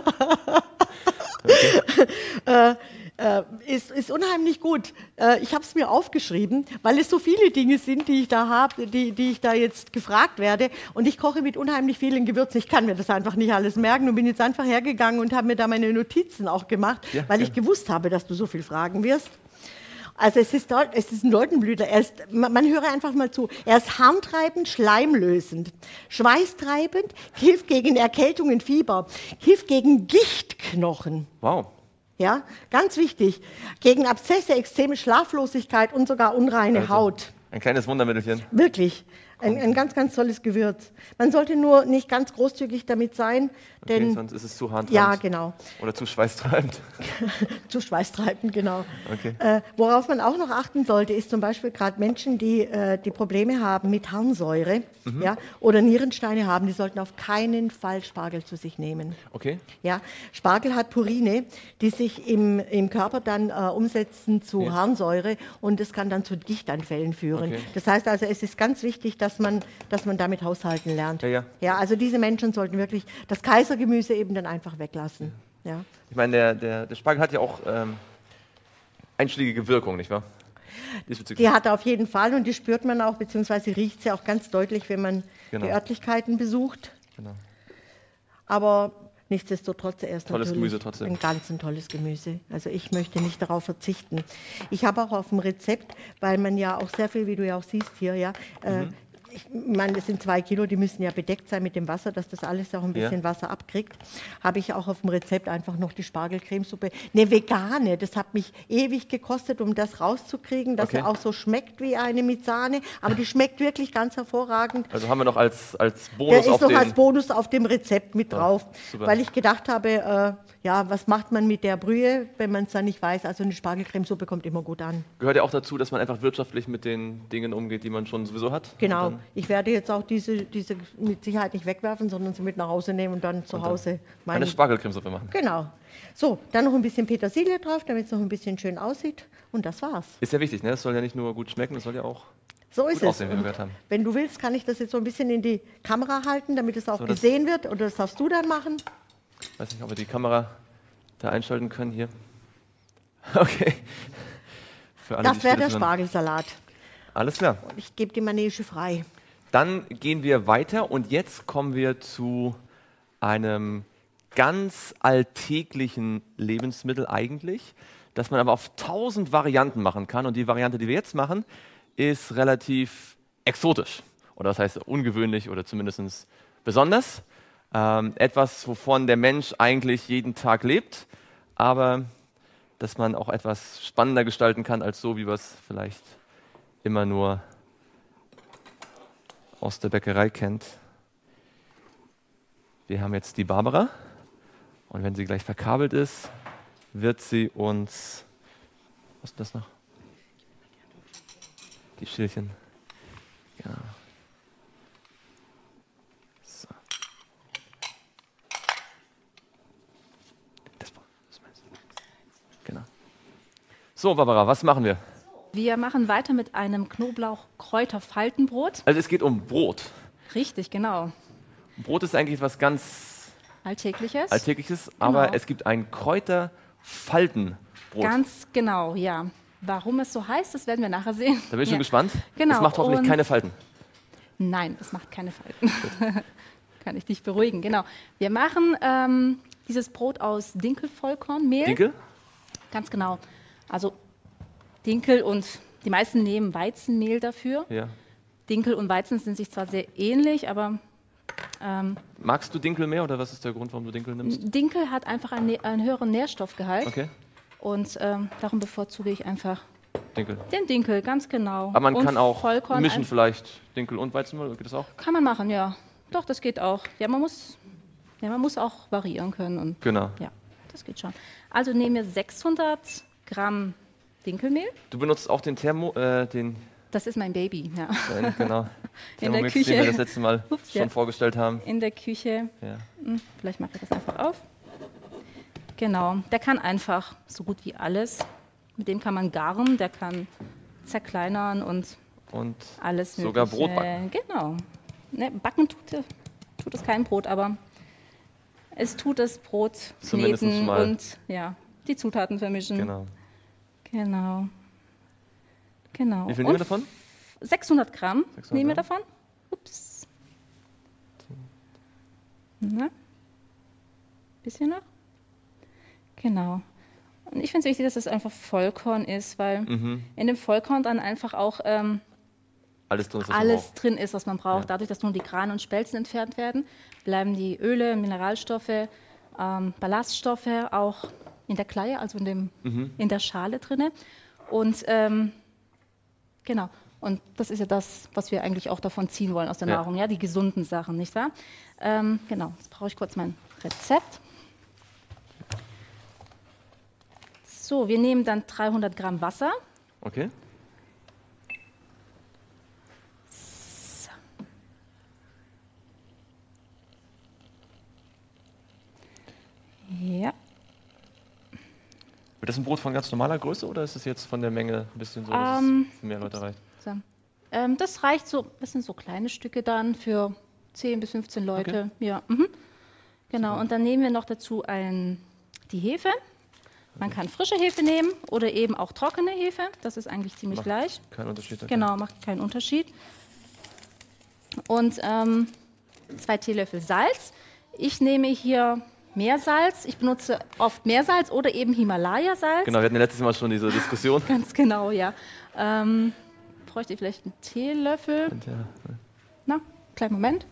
Speaker 3: äh, äh, ist, ist unheimlich gut. Äh, ich habe es mir aufgeschrieben, weil es so viele Dinge sind, die ich da habe, die, die ich da jetzt gefragt werde. Und ich koche mit unheimlich vielen Gewürzen. Ich kann mir das einfach nicht alles merken und bin jetzt einfach hergegangen und habe mir da meine Notizen auch gemacht,
Speaker 1: Ja,
Speaker 3: weil ich
Speaker 1: gerne.
Speaker 3: gewusst habe, dass du so viel fragen wirst. Also es ist, dort, es ist ein Doldenblüter. Er ist, man, man höre einfach mal zu. Er ist harntreibend, schleimlösend, schweißtreibend, hilft gegen Erkältungen, Fieber, hilft gegen Gichtknochen.
Speaker 1: Wow.
Speaker 3: Ja, ganz wichtig. Gegen Abszesse, Ekzeme, Schlaflosigkeit und sogar unreine
Speaker 1: Also,
Speaker 3: Haut.
Speaker 1: Ein kleines Wundermittelchen.
Speaker 3: Wirklich. Ein, ein ganz, ganz tolles Gewürz. Man sollte nur nicht ganz großzügig damit sein, denn...
Speaker 1: Okay, sonst ist es zu handhabend.
Speaker 3: Ja, genau.
Speaker 1: Oder zu schweißtreibend.
Speaker 3: Zu schweißtreibend, genau.
Speaker 1: Okay.
Speaker 3: Äh, worauf man auch noch achten sollte, ist zum Beispiel gerade Menschen, die, äh, die Probleme haben mit Harnsäure mhm. ja, oder Nierensteine haben, die sollten auf keinen Fall Spargel zu sich nehmen.
Speaker 1: Okay.
Speaker 3: Ja, Spargel hat Purine, die sich im, im Körper dann äh, umsetzen zu ja. Harnsäure und das kann dann zu Gichtanfällen führen. Okay. Das heißt also, es ist ganz wichtig, dass man, dass man damit haushalten lernt.
Speaker 1: Ja, ja.
Speaker 3: Ja, also diese Menschen sollten wirklich das Kaisergemüse eben dann einfach weglassen. Ja. Ja.
Speaker 1: Ich meine, der, der, der Spargel hat ja auch ähm, einschlägige Wirkung, nicht wahr?
Speaker 3: Die hat er auf jeden Fall und die spürt man auch, beziehungsweise riecht sie auch ganz deutlich, wenn man genau. die Örtlichkeiten besucht. Genau. Aber nichtsdestotrotz erst
Speaker 1: tolles
Speaker 3: natürlich
Speaker 1: Gemüse trotzdem.
Speaker 3: Ein ganz ein tolles Gemüse. Also ich möchte nicht darauf verzichten. Ich habe auch auf dem Rezept, weil man ja auch sehr viel, wie du ja auch siehst hier, ja, mhm. äh, ich meine, das sind zwei Kilo, die müssen ja bedeckt sein mit dem Wasser, dass das alles auch ein bisschen ja. Wasser abkriegt. Habe ich auch auf dem Rezept einfach noch die Spargelcremesuppe. Eine vegane, das hat mich ewig gekostet, um das rauszukriegen, dass
Speaker 1: okay.
Speaker 3: sie auch so schmeckt wie eine mit Sahne. Aber die schmeckt wirklich ganz hervorragend.
Speaker 1: Also haben wir noch als, als Bonus
Speaker 3: Der ist
Speaker 1: auf
Speaker 3: noch
Speaker 1: den...
Speaker 3: als Bonus auf dem Rezept mit
Speaker 1: ja,
Speaker 3: drauf.
Speaker 1: super.
Speaker 3: Weil ich gedacht habe, äh, ja, was macht man mit der Brühe, wenn man es dann nicht weiß? Also eine Spargelcremesuppe kommt immer gut an.
Speaker 1: Gehört ja auch dazu, dass man einfach wirtschaftlich mit den Dingen umgeht, die man schon sowieso hat.
Speaker 3: Genau. Ich werde jetzt auch diese, diese mit Sicherheit nicht wegwerfen, sondern sie mit nach Hause nehmen und dann zu und Hause
Speaker 1: dann eine Spargelcremesuppe machen.
Speaker 3: Genau. So, dann noch ein bisschen Petersilie drauf, damit es noch ein bisschen schön aussieht. Und das war's.
Speaker 1: Ist ja wichtig, ne? Es soll ja nicht nur gut schmecken, es soll ja auch
Speaker 3: so ist
Speaker 1: gut aussehen,
Speaker 3: es.
Speaker 1: wie wir gehört haben.
Speaker 3: Wenn du willst, kann ich das jetzt so ein bisschen in die Kamera halten, damit es auch
Speaker 1: so,
Speaker 3: gesehen wird. Oder das darfst du dann machen.
Speaker 1: Ich weiß nicht, ob wir die Kamera da einschalten können hier. Okay.
Speaker 3: Für alle, das wäre der Spargelsalat.
Speaker 1: Alles klar.
Speaker 3: Und ich gebe die Manege frei.
Speaker 1: Dann gehen wir weiter und jetzt kommen wir zu einem ganz alltäglichen Lebensmittel eigentlich, das man aber auf tausend Varianten machen kann. Und die Variante, die wir jetzt machen, ist relativ exotisch. Oder das heißt ungewöhnlich oder zumindest besonders. Ähm, etwas, wovon der Mensch eigentlich jeden Tag lebt, aber dass man auch etwas spannender gestalten kann, als so, wie wir es vielleicht immer nur aus der Bäckerei kennt. Wir haben jetzt die Barbara und wenn sie gleich verkabelt ist, wird sie uns, was ist das noch? Die Schälchen. Genau. So. Das, das meinst du? Genau. So, Barbara, was machen wir?
Speaker 4: Wir machen weiter mit einem Knoblauch-Kräuter-Faltenbrot.
Speaker 1: Also es geht um Brot.
Speaker 4: Richtig, genau.
Speaker 1: Brot ist eigentlich etwas ganz
Speaker 4: Alltägliches.
Speaker 1: Alltägliches, aber genau. Es gibt ein Kräuter-Faltenbrot.
Speaker 4: Ganz genau, ja. Warum es so heißt, das werden wir nachher sehen.
Speaker 1: Da bin ich
Speaker 4: ja.
Speaker 1: schon gespannt.
Speaker 4: Genau.
Speaker 1: Es macht hoffentlich
Speaker 4: Und
Speaker 1: keine Falten.
Speaker 4: Nein, es macht keine Falten. Kann ich dich beruhigen, genau. Wir machen ähm, dieses Brot aus Dinkelvollkornmehl.
Speaker 1: Dinkel?
Speaker 4: Ganz genau. Also Dinkel und die meisten nehmen Weizenmehl dafür.
Speaker 1: Ja.
Speaker 4: Dinkel und Weizen sind sich zwar sehr ähnlich, aber... Ähm,
Speaker 1: Magst du Dinkel mehr oder was ist der Grund, warum du Dinkel nimmst?
Speaker 4: Dinkel hat einfach einen, einen höheren Nährstoffgehalt.
Speaker 1: Okay.
Speaker 4: Und ähm, darum bevorzuge ich einfach
Speaker 1: Dinkel.
Speaker 4: Den Dinkel, ganz genau.
Speaker 1: Aber man
Speaker 4: und
Speaker 1: kann auch
Speaker 4: Vollkorn
Speaker 1: mischen vielleicht Dinkel und Weizenmehl, geht das auch?
Speaker 4: Kann man machen, ja. Doch, das geht auch. Ja, man muss, ja, man muss auch variieren können. Und,
Speaker 1: genau.
Speaker 4: Ja, das geht schon. Also nehmen wir sechshundert Gramm Dinkelmehl.
Speaker 1: Du benutzt auch den Thermo, äh, den...
Speaker 4: Das ist mein Baby, ja.
Speaker 1: Äh, genau.
Speaker 4: In der
Speaker 1: Thermomix,
Speaker 4: Küche.
Speaker 1: den wir das letzte Mal
Speaker 4: Ups,
Speaker 1: schon
Speaker 4: ja.
Speaker 1: vorgestellt haben.
Speaker 4: In der Küche.
Speaker 1: Ja.
Speaker 4: Hm, vielleicht mache ich das einfach auf. Genau, der kann einfach so gut wie alles. Mit dem kann man garen, der kann zerkleinern und,
Speaker 1: und
Speaker 4: alles
Speaker 1: sogar
Speaker 4: Mögliche.
Speaker 1: Brot backen.
Speaker 4: Genau. Ne, backen tut, tut es kein Brot, aber es tut das Brot
Speaker 1: Zumindest
Speaker 4: kneten
Speaker 1: mal.
Speaker 4: und ja, die Zutaten vermischen.
Speaker 1: Genau.
Speaker 4: Genau. Genau.
Speaker 1: Wie viel
Speaker 4: und
Speaker 1: nehmen wir davon?
Speaker 4: sechshundert Gramm
Speaker 1: sechshundert
Speaker 4: nehmen wir
Speaker 1: Gramm.
Speaker 4: davon. Ups. Na? Bisschen noch? Genau. Und ich finde es wichtig, dass es einfach Vollkorn ist, weil
Speaker 1: Mhm.
Speaker 4: in dem Vollkorn dann einfach auch ähm,
Speaker 1: Alles drin ist, was man
Speaker 4: alles
Speaker 1: braucht.
Speaker 4: drin ist, was man braucht.
Speaker 1: Ja.
Speaker 4: Dadurch, dass nun die Grane und Spelzen entfernt werden, bleiben die Öle, Mineralstoffe, ähm, Ballaststoffe auch in der Kleie, also in, dem,
Speaker 1: Mhm.
Speaker 4: in der Schale drin. Und ähm, genau. Und das ist ja das, was wir eigentlich auch davon ziehen wollen aus der
Speaker 1: Ja.
Speaker 4: Nahrung, ja, die gesunden Sachen, nicht wahr? Ähm, genau, jetzt brauche ich kurz mein Rezept. So, wir nehmen dann dreihundert Gramm Wasser.
Speaker 1: Okay.
Speaker 4: So. Ja,
Speaker 1: Wird das ein Brot von ganz normaler Größe oder ist es jetzt von der Menge ein bisschen so, dass
Speaker 4: Ähm,
Speaker 1: es für mehr Leute reicht?
Speaker 4: so. Ähm, das reicht so, das sind so kleine Stücke dann für zehn bis fünfzehn Leute. Ja, mhm. Genau, und dann nehmen wir noch dazu ein, die Hefe. Man kann frische Hefe nehmen oder eben auch trockene Hefe. Das ist eigentlich ziemlich
Speaker 1: Macht
Speaker 4: gleich.
Speaker 1: Kein Unterschied. Okay.
Speaker 4: Genau, macht keinen Unterschied. Und ähm, zwei Teelöffel Salz. Ich nehme hier Meersalz. Ich benutze oft Meersalz oder eben Himalaya-Salz.
Speaker 1: Genau, wir hatten ja letztes Mal schon diese Diskussion.
Speaker 4: Ganz genau, ja. Ähm, bräuchte ich vielleicht einen Teelöffel.
Speaker 1: Und ja,
Speaker 4: Na, kleinen Moment.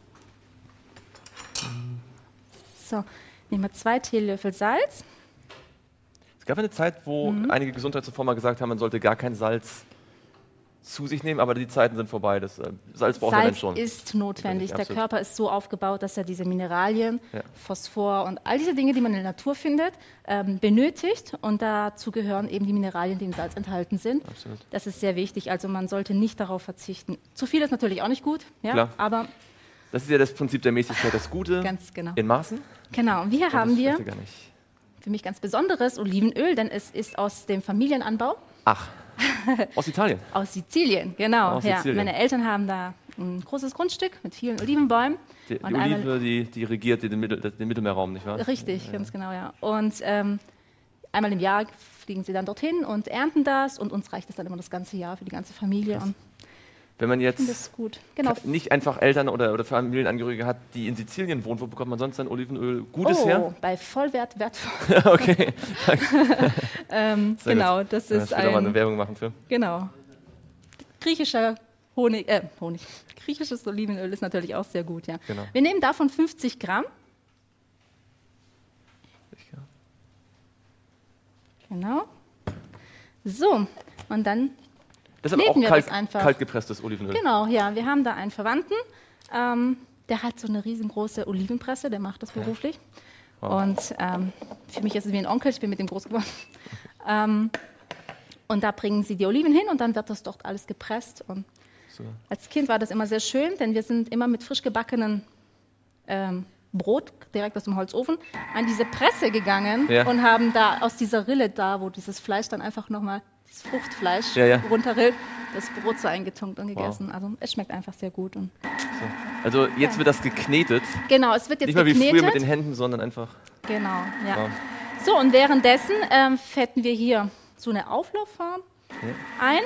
Speaker 4: So, nehmen wir zwei Teelöffel Salz.
Speaker 1: es gab eine Zeit, wo
Speaker 4: Mhm.
Speaker 1: einige Gesundheitsreformer gesagt haben, man sollte gar kein Salz zu sich nehmen, aber die Zeiten sind vorbei. Das äh, Salz braucht man dann
Speaker 4: Salz
Speaker 1: schon.
Speaker 4: ist notwendig. Der
Speaker 1: Absolut.
Speaker 4: Körper ist so aufgebaut, dass er diese Mineralien,
Speaker 1: Ja.
Speaker 4: Phosphor und all diese Dinge, die man in der Natur findet, ähm, benötigt. Und dazu gehören eben die Mineralien, die im Salz enthalten sind.
Speaker 1: Absolut.
Speaker 4: Das ist sehr wichtig. Also man sollte nicht darauf verzichten. Zu viel ist natürlich auch nicht gut, ja?
Speaker 1: Klar.
Speaker 4: Aber
Speaker 1: Das ist ja das Prinzip der Mäßigkeit, das Gute
Speaker 4: ganz genau.
Speaker 1: in Maßen.
Speaker 4: Genau. Und hier
Speaker 1: Und
Speaker 4: haben
Speaker 1: das
Speaker 4: wir
Speaker 1: Schlechte gar nicht.
Speaker 4: für mich ganz besonderes Olivenöl, denn es ist aus dem Familienanbau.
Speaker 1: Ach, aus Italien.
Speaker 4: Aus Sizilien, genau.
Speaker 1: Aus
Speaker 4: ja.
Speaker 1: Sizilien.
Speaker 4: Meine Eltern haben da ein großes Grundstück mit vielen Olivenbäumen.
Speaker 1: Die, die
Speaker 4: Und einmal-
Speaker 1: Olive, die, die regiert den, Mittel, den Mittelmeerraum, nicht wahr?
Speaker 4: Richtig, ganz genau, ja. Und ähm, einmal im Jahr fliegen sie dann dorthin und ernten das und uns reicht es dann immer das ganze Jahr für die ganze Familie. Und
Speaker 1: Wenn man
Speaker 4: ich finde
Speaker 1: jetzt
Speaker 4: das gut. Genau.
Speaker 1: nicht einfach Eltern oder, oder Familienangehörige hat, die in Sizilien wohnen, wo bekommt man sonst sein Olivenöl Gutes
Speaker 4: Oh,
Speaker 1: her?
Speaker 4: bei Vollwert wertvoll.
Speaker 1: Okay,
Speaker 4: ähm,
Speaker 1: sehr
Speaker 4: genau,
Speaker 1: gut.
Speaker 4: das
Speaker 1: Ja,
Speaker 4: ist
Speaker 1: ich will auch mal eine
Speaker 4: ein
Speaker 1: Werbung machen für.
Speaker 4: genau griechischer Honig, äh, Honig. Griechisches Olivenöl ist natürlich auch sehr gut, ja.
Speaker 1: Genau.
Speaker 4: Wir nehmen davon fünfzig Gramm. Genau. So, und dann
Speaker 1: Das ist aber
Speaker 4: Kneten
Speaker 1: auch
Speaker 4: wir
Speaker 1: kalt,
Speaker 4: das einfach.
Speaker 1: kalt gepresstes Olivenöl.
Speaker 4: Genau, ja, wir haben da einen Verwandten, ähm, der hat so eine riesengroße Olivenpresse, der macht das beruflich.
Speaker 1: Wow.
Speaker 4: Und ähm, für mich ist es wie ein Onkel, ich bin mit ihm groß geworden. ähm, und da bringen sie die Oliven hin und dann wird das dort alles gepresst. Und
Speaker 1: So.
Speaker 4: als Kind war das immer sehr schön, denn wir sind immer mit frisch gebackenen ähm, Brot direkt aus dem Holzofen an diese Presse gegangen
Speaker 1: Ja.
Speaker 4: und haben da aus dieser Rille da, wo dieses Fleisch dann einfach nochmal, das Fruchtfleisch
Speaker 1: Ja, ja.
Speaker 4: runterrillt, das Brot so eingetunkt und gegessen. Also es schmeckt einfach sehr gut. Und
Speaker 1: Also jetzt wird das geknetet.
Speaker 4: genau, es wird jetzt
Speaker 1: Nicht mehr wie
Speaker 4: geknetet.
Speaker 1: früher mit den Händen, sondern einfach.
Speaker 4: Genau, ja.
Speaker 1: Wow.
Speaker 4: So, und währenddessen ähm, fetten wir hier so eine Auflaufform ein.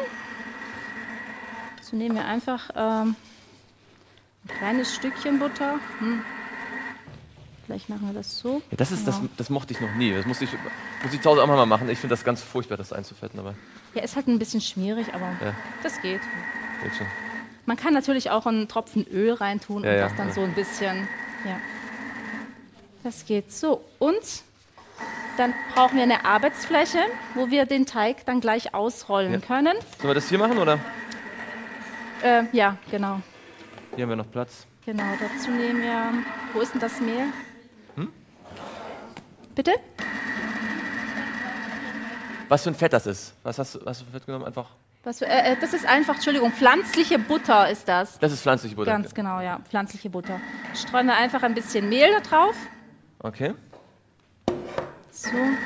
Speaker 4: So nehmen wir einfach ähm, ein kleines Stückchen Butter. Hm. Vielleicht machen wir das so.
Speaker 1: Ja, das, ist, das,
Speaker 4: Genau.
Speaker 1: das mochte ich noch nie. Das muss ich, muss ich zu Hause auch mal machen. Ich finde das ganz furchtbar, das einzufetten, aber
Speaker 4: Ja, ist halt ein bisschen schwierig, aber
Speaker 1: Ja.
Speaker 4: das geht.
Speaker 1: geht schon.
Speaker 4: Man kann natürlich auch einen Tropfen Öl reintun
Speaker 1: Ja,
Speaker 4: und
Speaker 1: ja,
Speaker 4: das dann
Speaker 1: ja.
Speaker 4: so ein bisschen. Ja. Das geht so. Und dann brauchen wir eine Arbeitsfläche, wo wir den Teig dann gleich ausrollen
Speaker 1: Ja.
Speaker 4: können.
Speaker 1: Sollen wir das hier machen oder?
Speaker 4: Äh, ja, genau.
Speaker 1: Hier haben wir noch Platz.
Speaker 4: Genau, dazu nehmen wir. Wo ist denn das Mehl?
Speaker 1: Hm?
Speaker 4: Bitte?
Speaker 1: Was für ein Fett das ist? Was hast du, hast du für Fett genommen? Einfach.
Speaker 4: Was für, äh, äh, das ist einfach, Entschuldigung, pflanzliche Butter ist das.
Speaker 1: Das ist pflanzliche Butter.
Speaker 4: Ganz genau, ja, pflanzliche Butter. Streuen wir einfach ein bisschen Mehl da drauf.
Speaker 1: Okay.
Speaker 4: So.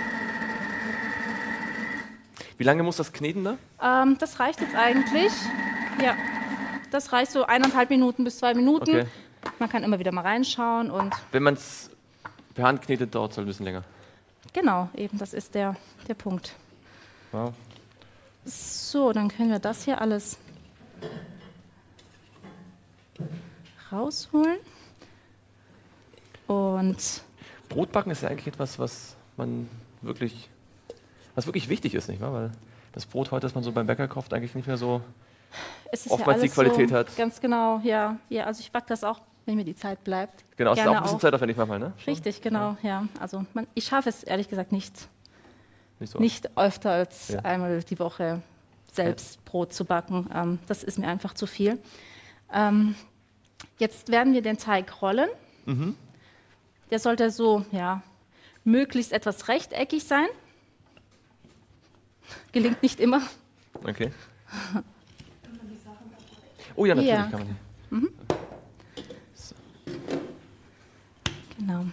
Speaker 1: Wie lange muss das kneten da?
Speaker 4: Ähm, das reicht jetzt eigentlich. Ja, das reicht so eineinhalb Minuten bis zwei Minuten.
Speaker 1: Okay.
Speaker 4: Man kann immer wieder mal reinschauen und
Speaker 1: Wenn man es per Hand knetet, dauert es halt ein bisschen länger.
Speaker 4: genau, eben, das ist der, der Punkt.
Speaker 1: Wow.
Speaker 4: So, dann können wir das hier alles rausholen. Und
Speaker 1: Brotbacken ist ja eigentlich etwas, was man wirklich, was wirklich wichtig ist, nicht wahr? Weil das Brot heute, das man so beim Bäcker kauft, eigentlich nicht mehr so.
Speaker 4: es ist
Speaker 1: Oftmals
Speaker 4: ja
Speaker 1: die
Speaker 4: alles
Speaker 1: Qualität
Speaker 4: so,
Speaker 1: hat.
Speaker 4: Ganz genau, ja. Ja, also ich backe das auch, wenn mir die Zeit bleibt.
Speaker 1: Genau, es ist
Speaker 4: Gerne
Speaker 1: auch ein bisschen
Speaker 4: auch.
Speaker 1: zeitaufwendig manchmal, ne?
Speaker 4: Richtig, genau, ja. Also man, ich schaffe es ehrlich gesagt nicht,
Speaker 1: Nicht so.
Speaker 4: nicht öfter als
Speaker 1: Ja.
Speaker 4: einmal die Woche selbst Brot zu backen. Ähm, das ist mir einfach zu viel. Ähm, jetzt werden wir den Teig rollen.
Speaker 1: Mhm.
Speaker 4: Der sollte so, ja, möglichst etwas rechteckig sein. Gelingt nicht immer.
Speaker 1: Okay. Oh ja, natürlich
Speaker 4: Ja.
Speaker 1: kann man die.
Speaker 4: Mhm. So. Genau.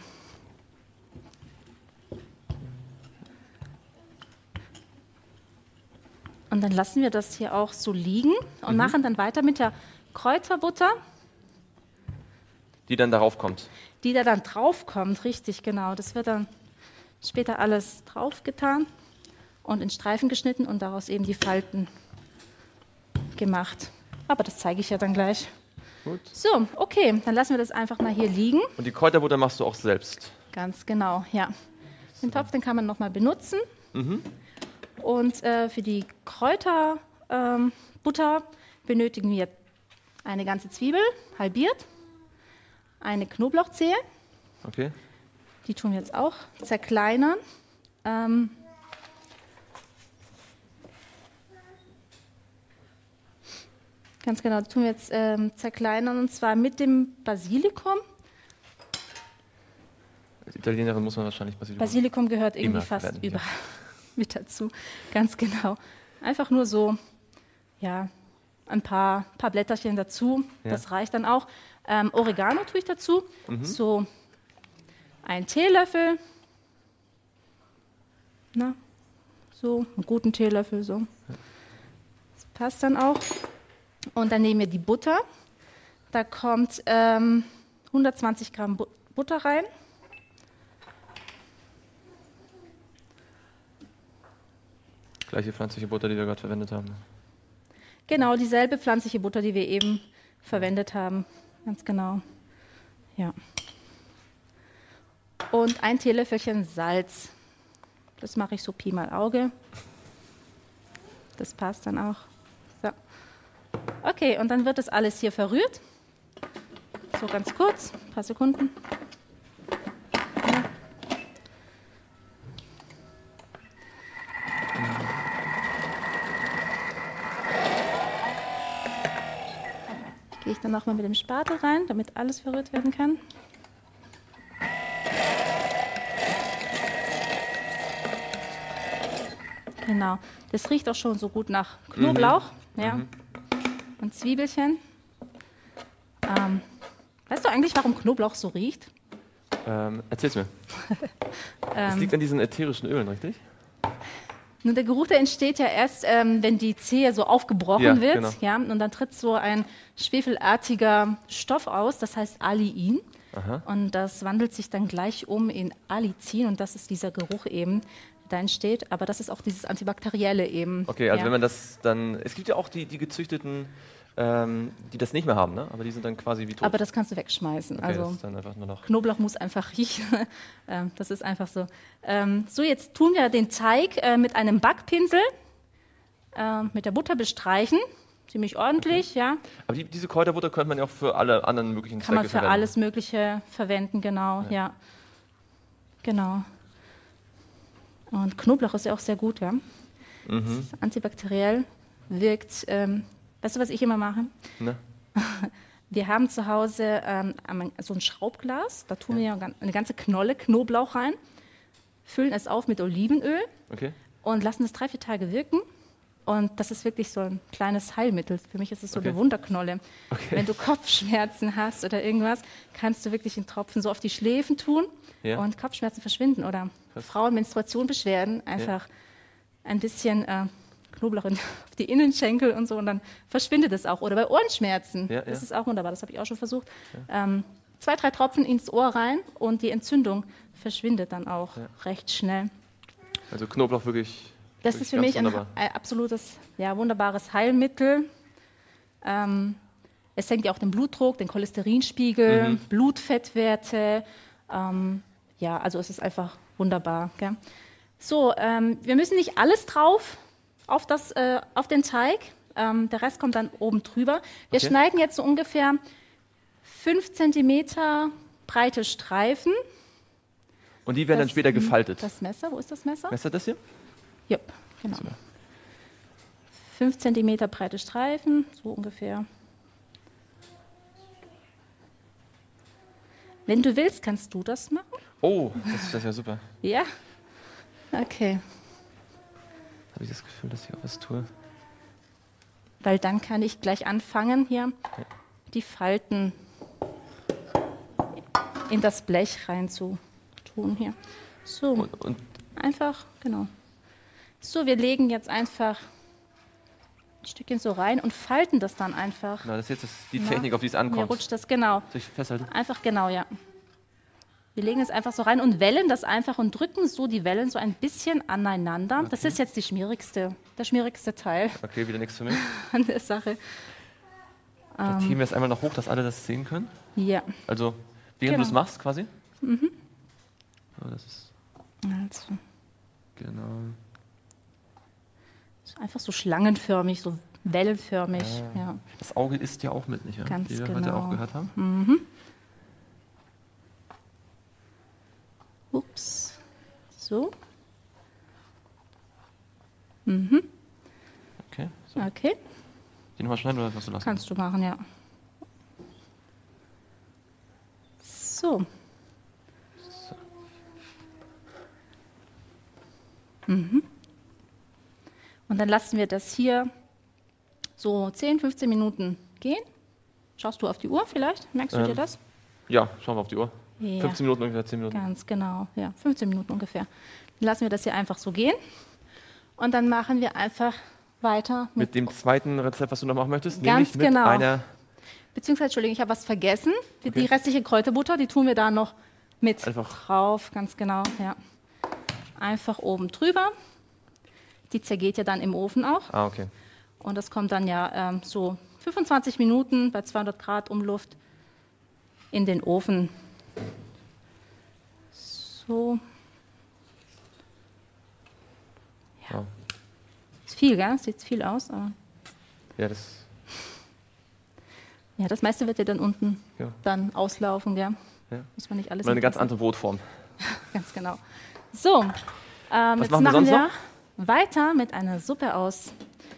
Speaker 4: Und dann lassen wir das hier auch so liegen und
Speaker 1: Mhm.
Speaker 4: machen dann weiter mit der Kräuterbutter,
Speaker 1: Die dann darauf kommt.
Speaker 4: die da dann drauf kommt. Richtig, genau. Das wird dann später alles draufgetan und in Streifen geschnitten und daraus eben die Falten gemacht. Aber das zeige ich ja dann gleich.
Speaker 1: Gut.
Speaker 4: So, okay, dann lassen wir das einfach mal hier liegen.
Speaker 1: Und die Kräuterbutter machst du auch selbst.
Speaker 4: Ganz genau, ja. Den Topf, den kann man nochmal benutzen.
Speaker 1: Mhm.
Speaker 4: Und äh, für die Kräuterbutter ähm, Butter benötigen wir eine ganze Zwiebel, halbiert, eine Knoblauchzehe,
Speaker 1: Okay.
Speaker 4: die tun wir jetzt auch zerkleinern. Ähm, ganz genau, die tun wir jetzt ähm, zerkleinern und zwar mit dem Basilikum.
Speaker 1: Als Italienerin muss man wahrscheinlich Basilikum.
Speaker 4: Basilikum gehört irgendwie
Speaker 1: Immer
Speaker 4: fast
Speaker 1: verwenden, ja.
Speaker 4: überall mit dazu. Ganz genau. Einfach nur so, ja, ein paar, paar Blätterchen dazu.
Speaker 1: Ja.
Speaker 4: Das reicht dann auch. Ähm, Oregano tue ich dazu.
Speaker 1: Mhm.
Speaker 4: So ein Teelöffel. Na, so, einen guten Teelöffel. So. Das passt dann auch. Und dann nehmen wir die Butter. Da kommt ähm, hundertzwanzig Gramm Bu- Butter rein.
Speaker 1: Gleiche pflanzliche Butter, die wir gerade verwendet haben.
Speaker 4: Genau, dieselbe pflanzliche Butter, die wir eben verwendet haben. Ganz genau. Ja. Und ein Teelöffelchen Salz. Das mache ich so Pi mal Auge. Das passt dann auch. So. Okay, und dann wird das alles hier verrührt. So ganz kurz, ein paar Sekunden. Ja. Gehe ich dann nochmal mit dem Spatel rein, damit alles verrührt werden kann. Genau. Das riecht auch schon so gut nach Knoblauch, ja,
Speaker 1: Mhm.
Speaker 4: und Zwiebelchen. Ähm, weißt du eigentlich, warum Knoblauch so riecht?
Speaker 1: Ähm, erzähl's mir. Es
Speaker 4: Ähm,
Speaker 1: liegt an diesen ätherischen Ölen, richtig?
Speaker 4: Nun, der Geruch, der entsteht ja erst, ähm, wenn die Zehe so aufgebrochen
Speaker 1: Ja,
Speaker 4: wird.
Speaker 1: genau.
Speaker 4: Ja, und dann tritt so ein schwefelartiger Stoff aus, das heißt Aliin.
Speaker 1: Aha.
Speaker 4: Und das wandelt sich dann gleich um in Allicin und das ist dieser Geruch eben, der da entsteht. Aber das ist auch dieses Antibakterielle eben.
Speaker 1: Okay, also
Speaker 4: ja.
Speaker 1: wenn man das dann. Es gibt ja auch die, die gezüchteten, ähm, die das nicht mehr haben, ne? Aber die sind dann quasi wie tot.
Speaker 4: Aber das kannst du wegschmeißen.
Speaker 1: okay, das
Speaker 4: Also
Speaker 1: ist dann einfach nur noch.
Speaker 4: Knoblauch muss einfach riechen. Ähm, das ist einfach so. Ähm, so, jetzt tun wir den Teig äh, mit einem Backpinsel äh, mit der Butter bestreichen. Ziemlich ordentlich, ja.
Speaker 1: Aber die, diese Kräuterbutter könnte man ja auch für alle anderen möglichen
Speaker 4: Kann man
Speaker 1: Zwecke
Speaker 4: für
Speaker 1: verwenden.
Speaker 4: alles Mögliche verwenden, genau, ja.
Speaker 1: Ja.
Speaker 4: Genau. Und Knoblauch ist ja auch sehr gut, ja.
Speaker 1: Mhm.
Speaker 4: Ist antibakteriell, wirkt, ähm, weißt du, was ich immer mache?
Speaker 1: Ne?
Speaker 4: Wir haben zu Hause ähm, so ein Schraubglas, da tun wir ja eine ganze Knolle Knoblauch rein, füllen es auf mit Olivenöl
Speaker 1: Okay.
Speaker 4: und lassen es drei, vier Tage wirken. Und das ist wirklich so ein kleines Heilmittel. Für mich ist es so
Speaker 1: Okay.
Speaker 4: eine Wunderknolle.
Speaker 1: Okay.
Speaker 4: Wenn du Kopfschmerzen hast oder irgendwas, kannst du wirklich einen Tropfen so auf die Schläfen tun
Speaker 1: Ja.
Speaker 4: und Kopfschmerzen verschwinden. Oder
Speaker 1: Krass.
Speaker 4: Frauen Menstruationsbeschwerden, einfach ein bisschen äh, Knoblauch in, auf die Innenschenkel und so und dann verschwindet es auch. Oder bei Ohrenschmerzen,
Speaker 1: Ja,
Speaker 4: das
Speaker 1: ja.
Speaker 4: ist auch wunderbar, das habe ich auch schon versucht. Ähm, zwei, drei Tropfen ins Ohr rein und die Entzündung verschwindet dann auch
Speaker 1: Ja.
Speaker 4: recht schnell.
Speaker 1: Also Knoblauch wirklich.
Speaker 4: Das
Speaker 1: wirklich
Speaker 4: ist für
Speaker 1: ganz
Speaker 4: mich ein,
Speaker 1: wunderbar.
Speaker 4: ein absolutes, ja, wunderbares Heilmittel. Ähm, es senkt ja auch den Blutdruck, den Cholesterinspiegel,
Speaker 1: Mhm.
Speaker 4: Blutfettwerte. Ähm, ja, also es ist einfach wunderbar. Gell? So, ähm, wir müssen nicht alles drauf auf, das, äh, auf den Teig. Ähm, der Rest kommt dann oben drüber. Wir
Speaker 1: Okay.
Speaker 4: schneiden jetzt so ungefähr fünf Zentimeter breite Streifen.
Speaker 1: Und die werden dann
Speaker 4: Das-
Speaker 1: später gefaltet.
Speaker 4: Das Messer, wo ist das Messer?
Speaker 1: Messer das hier?
Speaker 4: Ja, genau.
Speaker 1: Super.
Speaker 4: fünf Zentimeter breite Streifen, so ungefähr. Wenn du willst, kannst du das machen.
Speaker 1: Oh, das, das ist ja super.
Speaker 4: Ja? Okay.
Speaker 1: Habe ich das Gefühl, dass ich auch was tue?
Speaker 4: Weil dann kann ich gleich anfangen, hier die Falten in das Blech rein zu tun. Hier. So,
Speaker 1: Und, und
Speaker 4: einfach, genau. So, wir legen jetzt einfach ein Stückchen so rein und falten das dann einfach.
Speaker 1: na, das ist jetzt das, die
Speaker 4: Na,
Speaker 1: Technik, auf die es
Speaker 4: Hier
Speaker 1: ankommt.
Speaker 4: rutscht das, genau.
Speaker 1: Soll ich festhalten?
Speaker 4: Einfach genau, ja. Wir legen es einfach so rein und wellen das einfach und drücken so die Wellen so ein bisschen aneinander. Okay. Das ist jetzt die schmierigste, der schmierigste Teil
Speaker 1: Okay, wieder nichts für mich.
Speaker 4: an der Sache.
Speaker 1: Dann ziehen wir es einmal noch hoch, dass alle das sehen können.
Speaker 4: Ja.
Speaker 1: Also, während
Speaker 4: Genau.
Speaker 1: du es machst quasi. Mhm. Oh, das ist,
Speaker 4: Also,
Speaker 1: genau.
Speaker 4: so einfach so schlangenförmig, so wellenförmig.
Speaker 1: Ja.
Speaker 4: Ja.
Speaker 1: Das Auge isst ja auch mit, nicht wahr?
Speaker 4: Ganz
Speaker 1: Wie wir
Speaker 4: genau.
Speaker 1: heute auch gehört haben.
Speaker 4: Mhm. Ups. So. Mhm.
Speaker 1: Okay. So.
Speaker 4: Okay.
Speaker 1: Die nochmal schneiden oder was du lassen?
Speaker 4: Kannst du machen, ja. So. Mhm. Und dann lassen wir das hier so zehn, fünfzehn Minuten gehen. Schaust du auf die Uhr vielleicht? Merkst du
Speaker 1: Ähm,
Speaker 4: dir das?
Speaker 1: Ja, schauen wir auf die Uhr.
Speaker 4: Ja.
Speaker 1: fünfzehn Minuten ungefähr, zehn Minuten.
Speaker 4: Ganz genau, ja, fünfzehn Minuten ungefähr. Dann lassen wir das hier einfach so gehen. Und dann machen wir einfach weiter mit,
Speaker 1: Mit dem zweiten Rezept, was du noch machen möchtest?
Speaker 4: Ganz
Speaker 1: nämlich mit
Speaker 4: genau.
Speaker 1: einer.
Speaker 4: beziehungsweise, Entschuldigung, ich habe was vergessen. Die,
Speaker 1: Okay.
Speaker 4: die restliche Kräuterbutter, die tun wir da noch mit
Speaker 1: Einfach-
Speaker 4: drauf, ganz genau, ja. Einfach oben drüber. Die zergeht ja dann im Ofen auch.
Speaker 1: Ah, okay.
Speaker 4: Und das kommt dann ja ähm, so fünfundzwanzig Minuten bei zweihundert Grad Umluft in den Ofen. So.
Speaker 1: Ja,
Speaker 4: Ist viel, gell? Sieht viel aus, aber
Speaker 1: ja das.
Speaker 4: ja, das meiste wird ja dann unten
Speaker 1: Ja.
Speaker 4: dann auslaufen, gell?
Speaker 1: Ja.
Speaker 4: Muss man nicht alles
Speaker 1: Mal eine ganz
Speaker 4: mitlassen.
Speaker 1: andere Brotform.
Speaker 4: Ganz genau. So, ähm, jetzt
Speaker 1: machen wir
Speaker 4: machen
Speaker 1: sonst
Speaker 4: wir weiter mit einer Suppe aus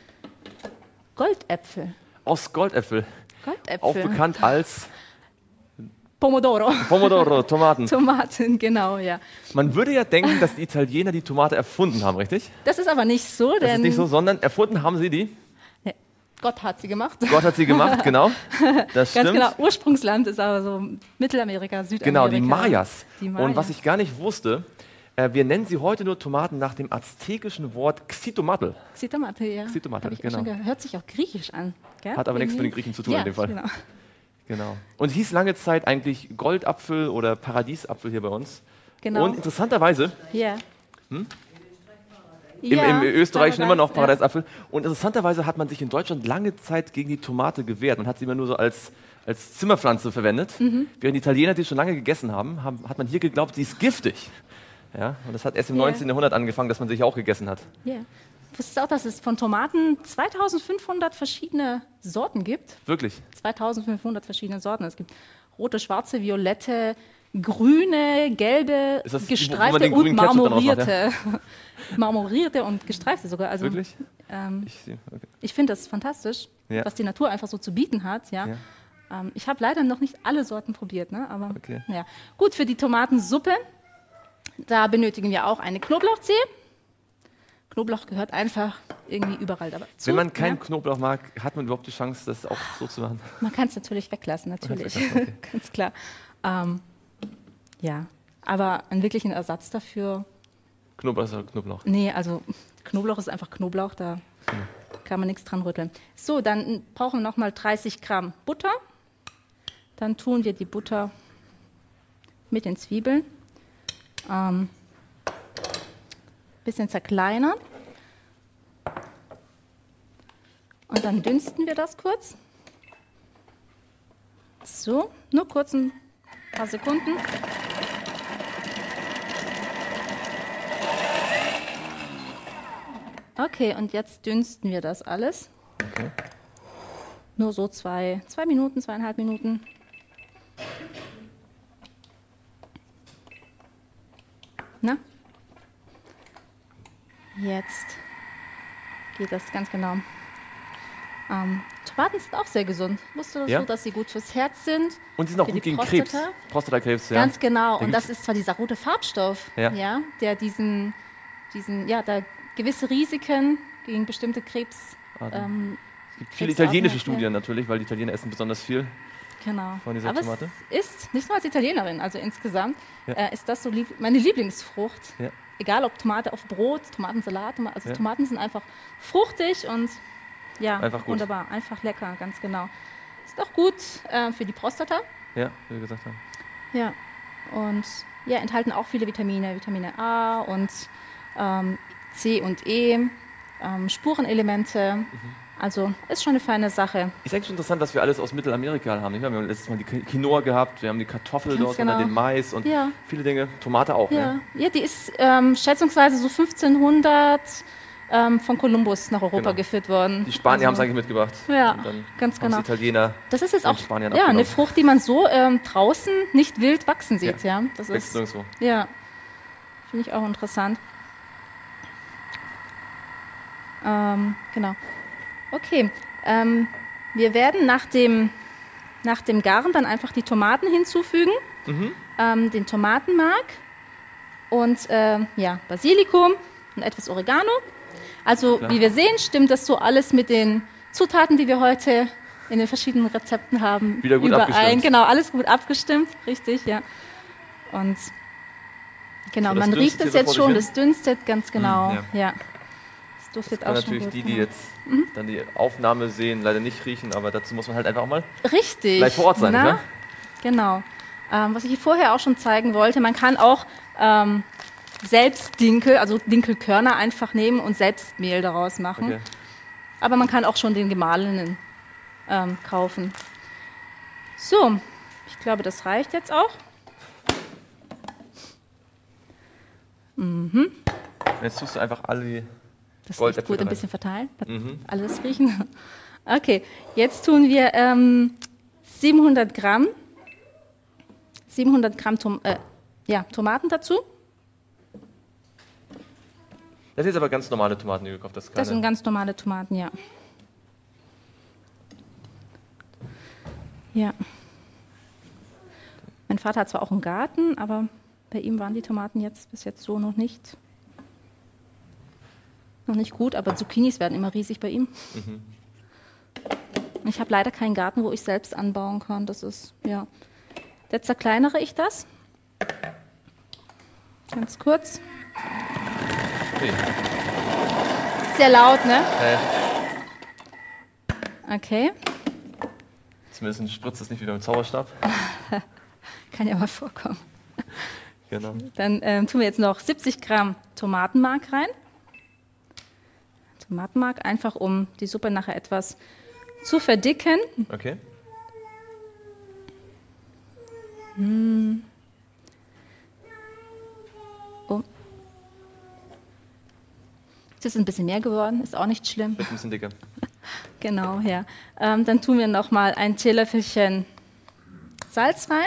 Speaker 4: Goldäpfel.
Speaker 1: Aus Goldäpfel.
Speaker 4: Goldäpfel.
Speaker 1: Auch bekannt als
Speaker 4: Pomodoro.
Speaker 1: Pomodoro, Tomaten.
Speaker 4: Tomaten, genau, ja.
Speaker 1: Man würde ja denken, dass die Italiener die Tomate erfunden haben, richtig?
Speaker 4: Das ist aber nicht so,
Speaker 1: Das
Speaker 4: denn
Speaker 1: ist nicht so, sondern erfunden haben sie die.
Speaker 4: Nee, Gott hat sie gemacht.
Speaker 1: Gott hat sie gemacht, genau. Das
Speaker 4: Ganz
Speaker 1: stimmt.
Speaker 4: genau. Ursprungsland ist aber so Mittelamerika, Südamerika.
Speaker 1: Genau, die Mayas.
Speaker 4: Die
Speaker 1: Und was
Speaker 4: Mayas.
Speaker 1: ich gar nicht wusste, äh, wir nennen sie heute nur Tomaten nach dem aztekischen Wort Xitomatl.
Speaker 4: Xitomatl, ja.
Speaker 1: Xitomatl,
Speaker 4: Hab ich auch
Speaker 1: genau.
Speaker 4: schon gehört. Hört sich auch griechisch an. Gell?
Speaker 1: Hat aber nichts mit den
Speaker 4: Irgendwie.
Speaker 1: Griechen zu tun
Speaker 4: ja,
Speaker 1: in dem Fall.
Speaker 4: Genau.
Speaker 1: Genau. Und hieß lange Zeit eigentlich Goldapfel oder Paradiesapfel hier bei uns.
Speaker 4: Genau.
Speaker 1: Und interessanterweise,
Speaker 4: Ja.
Speaker 1: Im,
Speaker 4: Ja,
Speaker 1: im Österreichischen immer noch
Speaker 4: Paradise,
Speaker 1: Paradiesapfel. Und interessanterweise hat man sich in Deutschland lange Zeit gegen die Tomate gewehrt. Man hat sie immer nur so als, als Zimmerpflanze verwendet.
Speaker 4: Mhm.
Speaker 1: Während die Italiener die schon lange gegessen haben, haben, hat man hier geglaubt, sie ist giftig. Ja, und das hat erst im
Speaker 4: Ja.
Speaker 1: neunzehnten Jahrhundert angefangen, dass man sich auch gegessen hat.
Speaker 4: Ja. Ja. Wusstest du auch, dass es von Tomaten zweitausendfünfhundert verschiedene Sorten gibt?
Speaker 1: Wirklich.
Speaker 4: zweitausendfünfhundert verschiedene Sorten. Es gibt rote, schwarze, violette, grüne, gelbe,
Speaker 1: Ist das, wo man
Speaker 4: gestreifte
Speaker 1: den
Speaker 4: und
Speaker 1: grünen Ketchup dann rausmacht,
Speaker 4: marmorierte. Marmorierte und gestreifte sogar. Also,
Speaker 1: Wirklich?
Speaker 4: ähm,
Speaker 1: Ich, sehe- okay.
Speaker 4: ich finde das fantastisch,
Speaker 1: Ja.
Speaker 4: was die Natur einfach so zu bieten hat. Ja.
Speaker 1: Ja.
Speaker 4: Ähm, ich habe leider noch nicht alle Sorten probiert, ne? aber
Speaker 1: Okay.
Speaker 4: ja. Gut, für die Tomatensuppe, da benötigen wir auch eine Knoblauchzehe. Knoblauch gehört einfach irgendwie überall dabei zu.
Speaker 1: Wenn man keinen
Speaker 4: ja.
Speaker 1: Knoblauch mag, hat man überhaupt die Chance, das auch so zu machen?
Speaker 4: Man kann es natürlich weglassen, natürlich.
Speaker 1: weglassen, okay.
Speaker 4: Ganz klar. Ähm, ja, aber einen wirklichen Ersatz dafür,
Speaker 1: Knoblauch ist ja Knoblauch.
Speaker 4: nee, also Knoblauch ist einfach Knoblauch, da kann man nichts dran rütteln. So, dann brauchen wir nochmal dreißig Gramm Butter. Dann tun wir die Butter mit den Zwiebeln. Ähm, bisschen zerkleinern. Und dann dünsten wir das kurz. So, nur kurz ein paar Sekunden. Okay, und jetzt dünsten wir das alles.
Speaker 1: Okay.
Speaker 4: Nur so zwei, zwei Minuten, zweieinhalb Minuten. Na? Jetzt geht das ganz genau Ähm, Tomaten sind auch sehr gesund. Wusstest du,
Speaker 1: Ja?
Speaker 4: dass sie gut fürs Herz sind?
Speaker 1: Und sie sind auch
Speaker 4: für
Speaker 1: gut
Speaker 4: die
Speaker 1: gegen
Speaker 4: Prostata?
Speaker 1: Krebs. Prostatakrebs, ja.
Speaker 4: Ganz genau.
Speaker 1: Da
Speaker 4: Und das
Speaker 1: gibt's-
Speaker 4: ist zwar dieser rote Farbstoff,
Speaker 1: Ja.
Speaker 4: ja, der diesen, diesen, ja, da gewisse Risiken gegen bestimmte Krebs.
Speaker 1: Ah,
Speaker 4: Ähm,
Speaker 1: Es gibt viele
Speaker 4: Krebsarten
Speaker 1: italienische
Speaker 4: hat,
Speaker 1: Studien
Speaker 4: ja.
Speaker 1: natürlich, weil die Italiener essen besonders viel.
Speaker 4: Genau.
Speaker 1: Von dieser
Speaker 4: Aber
Speaker 1: Tomate?
Speaker 4: es ist, nicht nur als Italienerin, also insgesamt,
Speaker 1: Ja.
Speaker 4: äh, ist das so lieb, meine Lieblingsfrucht.
Speaker 1: Ja.
Speaker 4: Egal ob Tomate auf Brot, Tomatensalat, Toma- also
Speaker 1: Ja.
Speaker 4: Tomaten sind einfach fruchtig und ja,
Speaker 1: Einfach gut.
Speaker 4: wunderbar, einfach lecker, ganz genau. Ist auch gut äh, für die Prostata.
Speaker 1: Ja, wie wir gesagt haben.
Speaker 4: Ja. Und ja, enthalten auch viele Vitamine, Vitamine A und ähm, C und E, ähm, Spurenelemente.
Speaker 1: Mhm.
Speaker 4: Also ist schon eine feine Sache.
Speaker 1: Ist eigentlich interessant, was wir alles aus Mittelamerika haben. Nicht wahr? Wir haben letztes Mal die Quinoa gehabt, wir haben die Kartoffel
Speaker 4: Ganz
Speaker 1: dort,
Speaker 4: genau.
Speaker 1: und dann den Mais und
Speaker 4: Ja.
Speaker 1: viele Dinge. Tomate auch,
Speaker 4: Ja,
Speaker 1: ne?
Speaker 4: ja die ist ähm, schätzungsweise so fünfzehnhundert ähm, von Kolumbus nach Europa
Speaker 1: Genau.
Speaker 4: geführt worden.
Speaker 1: Die Spanier haben es
Speaker 4: Also,
Speaker 1: eigentlich mitgebracht.
Speaker 4: Ja,
Speaker 1: Und dann
Speaker 4: ganz
Speaker 1: haben
Speaker 4: genau.
Speaker 1: die Italiener
Speaker 4: Das ist jetzt
Speaker 1: den
Speaker 4: auch
Speaker 1: Spaniern
Speaker 4: ja, eine
Speaker 1: abgenommen.
Speaker 4: Frucht, die man so ähm, draußen nicht wild wachsen sieht. Ja. Das
Speaker 1: wächst
Speaker 4: ist,
Speaker 1: nirgendwo.
Speaker 4: ja, finde ich auch interessant. Ähm, genau. Okay, ähm, wir werden nach dem, nach dem Garen dann einfach die Tomaten hinzufügen,
Speaker 1: Mhm.
Speaker 4: ähm, den Tomatenmark und ähm, ja, Basilikum und etwas Oregano. Also
Speaker 1: Klar.
Speaker 4: wie wir sehen, stimmt das so alles mit den Zutaten, die wir heute in den verschiedenen Rezepten haben,
Speaker 1: Wieder gut
Speaker 4: überein.
Speaker 1: abgestimmt.
Speaker 4: Genau, alles gut abgestimmt, richtig, ja. Und genau,
Speaker 1: So, das
Speaker 4: man
Speaker 1: dünstet
Speaker 4: riecht
Speaker 1: hier
Speaker 4: es
Speaker 1: so
Speaker 4: jetzt
Speaker 1: vor
Speaker 4: schon,
Speaker 1: sich
Speaker 4: das dünstet ganz genau,
Speaker 1: Mm,
Speaker 4: ja. Das duftet
Speaker 1: Kann
Speaker 4: auch schon
Speaker 1: natürlich
Speaker 4: gut.
Speaker 1: die, die
Speaker 4: genau.
Speaker 1: jetzt dann die Aufnahme sehen, leider nicht riechen, aber dazu muss man halt einfach auch mal
Speaker 4: Richtig.
Speaker 1: gleich vor Ort sein,
Speaker 4: na?
Speaker 1: ne?
Speaker 4: Genau. Ähm, was ich hier vorher auch schon zeigen wollte, man kann auch ähm, selbst Dinkel, also Dinkelkörner einfach nehmen und selbst Mehl daraus machen.
Speaker 1: Okay.
Speaker 4: Aber man kann auch schon den gemahlenen ähm, kaufen. So, ich glaube, das reicht jetzt auch.
Speaker 1: Und jetzt tust du einfach alle die
Speaker 4: Das
Speaker 1: Goldäpfel
Speaker 4: riecht gut, ein
Speaker 1: rein.
Speaker 4: bisschen verteilen.
Speaker 1: Mhm.
Speaker 4: Alles riechen. Okay, jetzt tun wir ähm, siebenhundert Gramm, siebenhundert Gramm Tom äh, ja, Tomaten dazu.
Speaker 1: Das sind jetzt aber ganz normale Tomaten, die du gekauft hast.
Speaker 4: Das sind
Speaker 1: keine-
Speaker 4: ganz normale Tomaten, ja. Ja. Mein Vater hat zwar auch einen Garten, aber bei ihm waren die Tomaten jetzt bis jetzt so noch nicht. Noch nicht gut, aber Zucchinis werden immer riesig bei ihm.
Speaker 1: Mhm.
Speaker 4: Ich habe leider keinen Garten, wo ich selbst anbauen kann. Das ist, ja. Jetzt zerkleinere ich das. Ganz kurz.
Speaker 1: Okay.
Speaker 4: Sehr laut, ne?
Speaker 1: Äh,
Speaker 4: Okay.
Speaker 1: zumindest spritzt es nicht wieder mit Zauberstab.
Speaker 4: Kann ja mal vorkommen.
Speaker 1: Genau.
Speaker 4: Dann ähm, tun wir jetzt noch siebzig Gramm Tomatenmark rein. Tomatenmark einfach, um die Suppe nachher etwas zu verdicken.
Speaker 1: Okay.
Speaker 4: Oh. Jetzt ist ein bisschen mehr geworden, ist auch nicht schlimm.
Speaker 1: Wird ein bisschen dicker.
Speaker 4: Genau, ja. Ähm, dann tun wir noch mal ein Teelöffelchen Salz rein.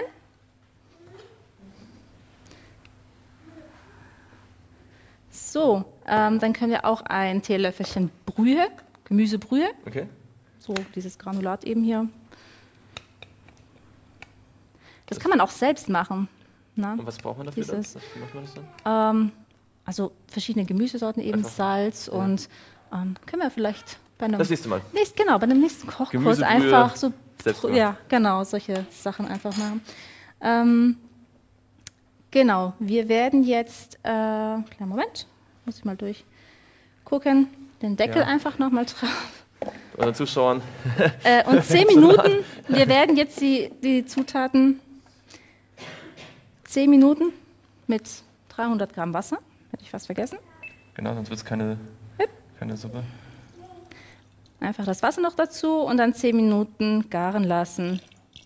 Speaker 4: So, ähm, dann können wir auch ein Teelöffelchen Brühe, Gemüsebrühe,
Speaker 1: Okay.
Speaker 4: so dieses Granulat eben hier. Das kann man auch selbst machen. Na?
Speaker 1: Und was braucht man dafür? Dann?
Speaker 4: Dieses-
Speaker 1: Was macht man das dann?
Speaker 4: Ähm, also verschiedene Gemüsesorten, eben
Speaker 1: Einfach,
Speaker 4: Salz und ähm, können wir vielleicht bei einem
Speaker 1: Das nächste Mal.
Speaker 4: nächst, genau, bei einem nächsten Kochkurs
Speaker 1: Gemüsebrühe
Speaker 4: einfach so
Speaker 1: selbst gemacht.
Speaker 4: ja, genau, solche Sachen einfach machen. Ähm, genau, wir werden jetzt, äh, kleinen Moment, muss ich mal durchgucken, den Deckel
Speaker 1: Ja.
Speaker 4: einfach nochmal drauf.
Speaker 1: Unseren Zuschauern.
Speaker 4: Äh, und zehn Minuten, wir werden jetzt die, die Zutaten zehn Minuten mit dreihundert Gramm Wasser, hätte ich fast vergessen.
Speaker 1: Genau, sonst wird es keine,
Speaker 4: Hüp.
Speaker 1: keine Suppe.
Speaker 4: Einfach das Wasser noch dazu und dann zehn Minuten garen lassen.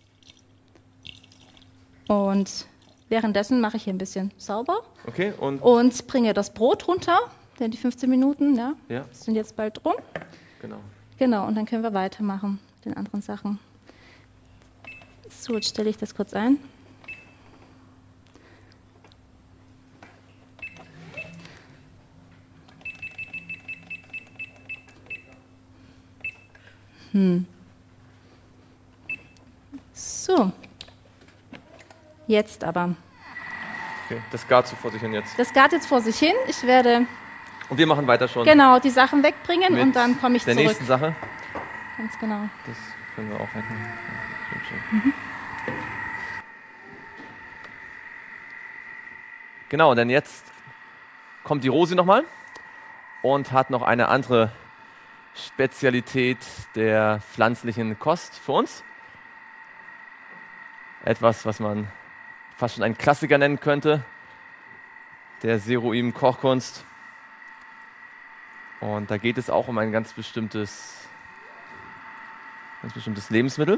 Speaker 4: Und währenddessen mache ich hier ein bisschen sauber
Speaker 1: Okay, und
Speaker 4: und bringe das Brot runter, denn die fünfzehn Minuten ja,
Speaker 1: ja,
Speaker 4: sind jetzt bald rum.
Speaker 1: genau.
Speaker 4: Genau, und dann können wir weitermachen mit den anderen Sachen. So, jetzt stelle ich das kurz ein. Hm. So. Jetzt aber.
Speaker 1: Okay, das gart so vor sich hin jetzt.
Speaker 4: Das gart jetzt vor sich hin. Ich werde
Speaker 1: Und wir machen weiter schon.
Speaker 4: genau die Sachen wegbringen
Speaker 1: mit
Speaker 4: und dann komme ich
Speaker 1: der
Speaker 4: zurück.
Speaker 1: nächsten Sache.
Speaker 4: Ganz genau.
Speaker 1: Das können wir auch wegnehmen.
Speaker 4: Mhm.
Speaker 1: Genau, denn jetzt kommt die Rosi nochmal und hat noch eine andere Spezialität der pflanzlichen Kost für uns. Etwas, was man fast schon einen Klassiker nennen könnte, der Seroim Kochkunst. Und da geht es auch um ein ganz bestimmtes, ganz bestimmtes Lebensmittel.